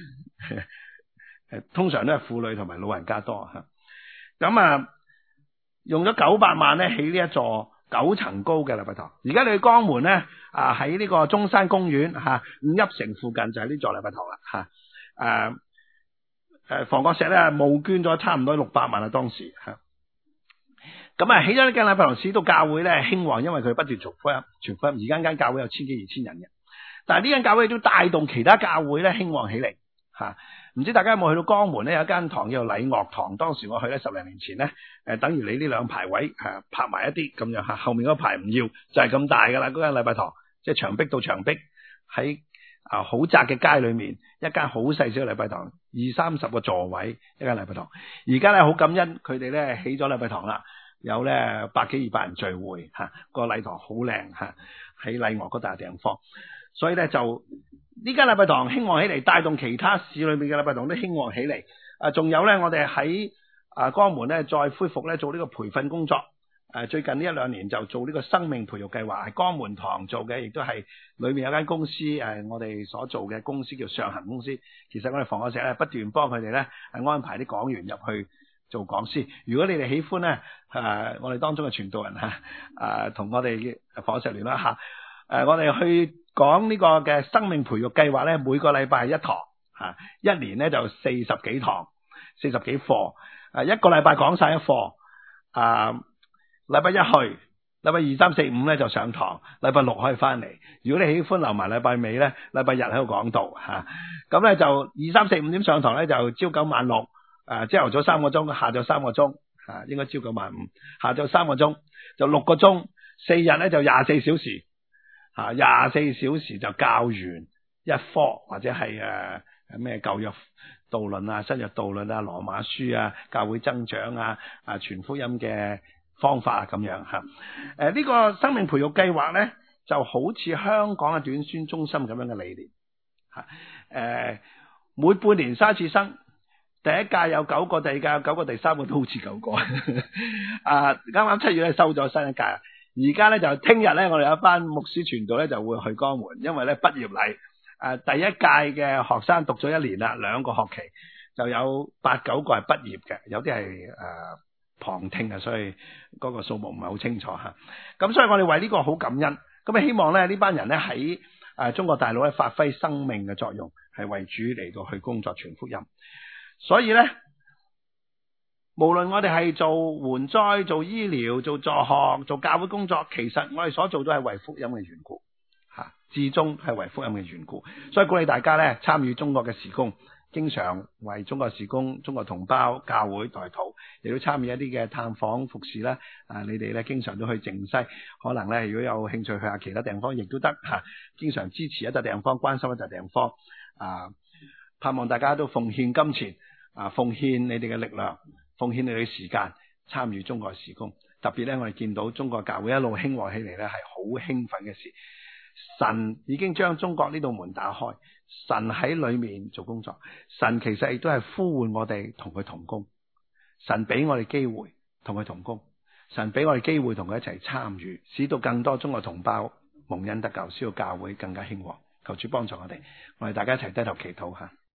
誒通常都係婦女同埋老人家多吓，咁啊用咗九百萬咧起呢一座九層高嘅禮拜堂。而家你去江門咧啊，喺呢個中山公園吓、啊、五邑城附近就係呢座禮拜堂啦吓。誒誒，房角石咧募捐咗差唔多六百萬啊，當時吓。咁啊起咗呢間禮拜堂，使到教會咧興旺，因為佢不斷傳福音傳福音。而家間教會有千幾二千人嘅，但係呢間教會都帶動其他教會咧興旺起嚟吓。唔知大家有冇去到江門咧？有一間堂叫做禮樂堂，當時我去咧十零年前咧，誒，等於你呢兩排位吓拍埋一啲咁樣吓，後面嗰排唔要，就係咁大噶啦。嗰間禮拜堂即係牆壁到牆壁，喺啊好窄嘅街裏面，一間好細小嘅禮拜堂，二三十個座位一間禮拜堂。而家咧好感恩佢哋咧起咗禮拜堂啦， 有咧百幾二百人聚會吓，個禮堂好靚吓，喺禮樂嗰笪地方，所以咧就呢間禮拜堂興旺起嚟，帶動其他市裏面嘅禮拜堂都興旺起嚟。啊，仲有咧，我哋喺啊江門咧再恢復咧做呢個培訓工作。誒，最近呢一兩年就做呢個生命培育計劃，係江門堂做嘅，亦都係裏面有間公司誒，我哋所做嘅公司叫上行公司。其實我哋房角石咧不斷幫佢哋咧係安排啲講員入去做講師。如果你哋喜歡咧誒，我哋當中嘅傳道人吓誒，同我哋房角石聯絡一下。誒，我哋去講呢個嘅生命培育計劃咧，每個禮拜一堂吓，一年咧就四十幾堂，四十幾課。誒，一個禮拜講晒一課。啊。禮拜一去，禮拜二三四五咧就上堂，禮拜六可以翻嚟。如果你喜歡留埋禮拜尾咧，禮拜日喺度講道吓。咁、啊、咧就二三四五點上堂咧，就朝九晚六，誒朝頭早三個鐘，下晝三個鐘，吓、啊、應該朝九晚五，下晝三個鐘，就六個鐘，四日咧就廿四小時，吓廿四小時就教完一科，或者係誒咩舊約道論啊、新約道論啊、羅馬書啊、教會增長啊、啊傳福音嘅方法咁樣吓，誒、呃、呢、這個生命培育計劃咧，就好似香港嘅短宣中心咁樣嘅理念吓，誒、呃、每半年生一次生，第一屆有九個，第二屆有九個，第三個都好似九個，啊啱啱七月咧收咗新一屆，而家咧就聽日咧我哋有一班牧師傳道咧就會去江門，因為咧畢業禮，誒、啊、第一屆嘅學生讀咗一年啦，兩個學期就有八九個係畢業嘅，有啲係誒。呃旁聽啊，所以嗰個數目唔係好清楚吓。咁所以我哋為呢個好感恩，咁啊希望咧呢班人咧喺誒中國大陸咧發揮生命嘅作用，係為主嚟到去工作傳福音。所以咧，無論我哋係做援災、做醫療、做助學、做教會工作，其實我哋所做都係為福音嘅緣故吓，至終係為福音嘅緣故。所以鼓勵大家咧參與中國嘅事工。經常為中國事工、中國同胞、教會代禱，亦都參與一啲嘅探訪服侍啦。啊，你哋咧經常都去靜西，可能咧如果有興趣去下其他地方，亦都得吓。經常支持一笪地方，關心一笪地方。啊，盼望大家都奉獻金錢，啊，奉獻你哋嘅力量，奉獻你哋嘅時間，參與中國事工。特別咧，我哋見到中國教會一路興旺起嚟咧，係好興奮嘅事。神已經將中國呢道門打開，神喺裏面做工作，神其實亦都係呼喚我哋同佢同工，神俾我哋機會同佢同工，神俾我哋機會同佢一齊參與，使到更多中國同胞蒙恩得救，使到教會更加興旺。求主幫助我哋，我哋大家一齊低頭祈禱吓。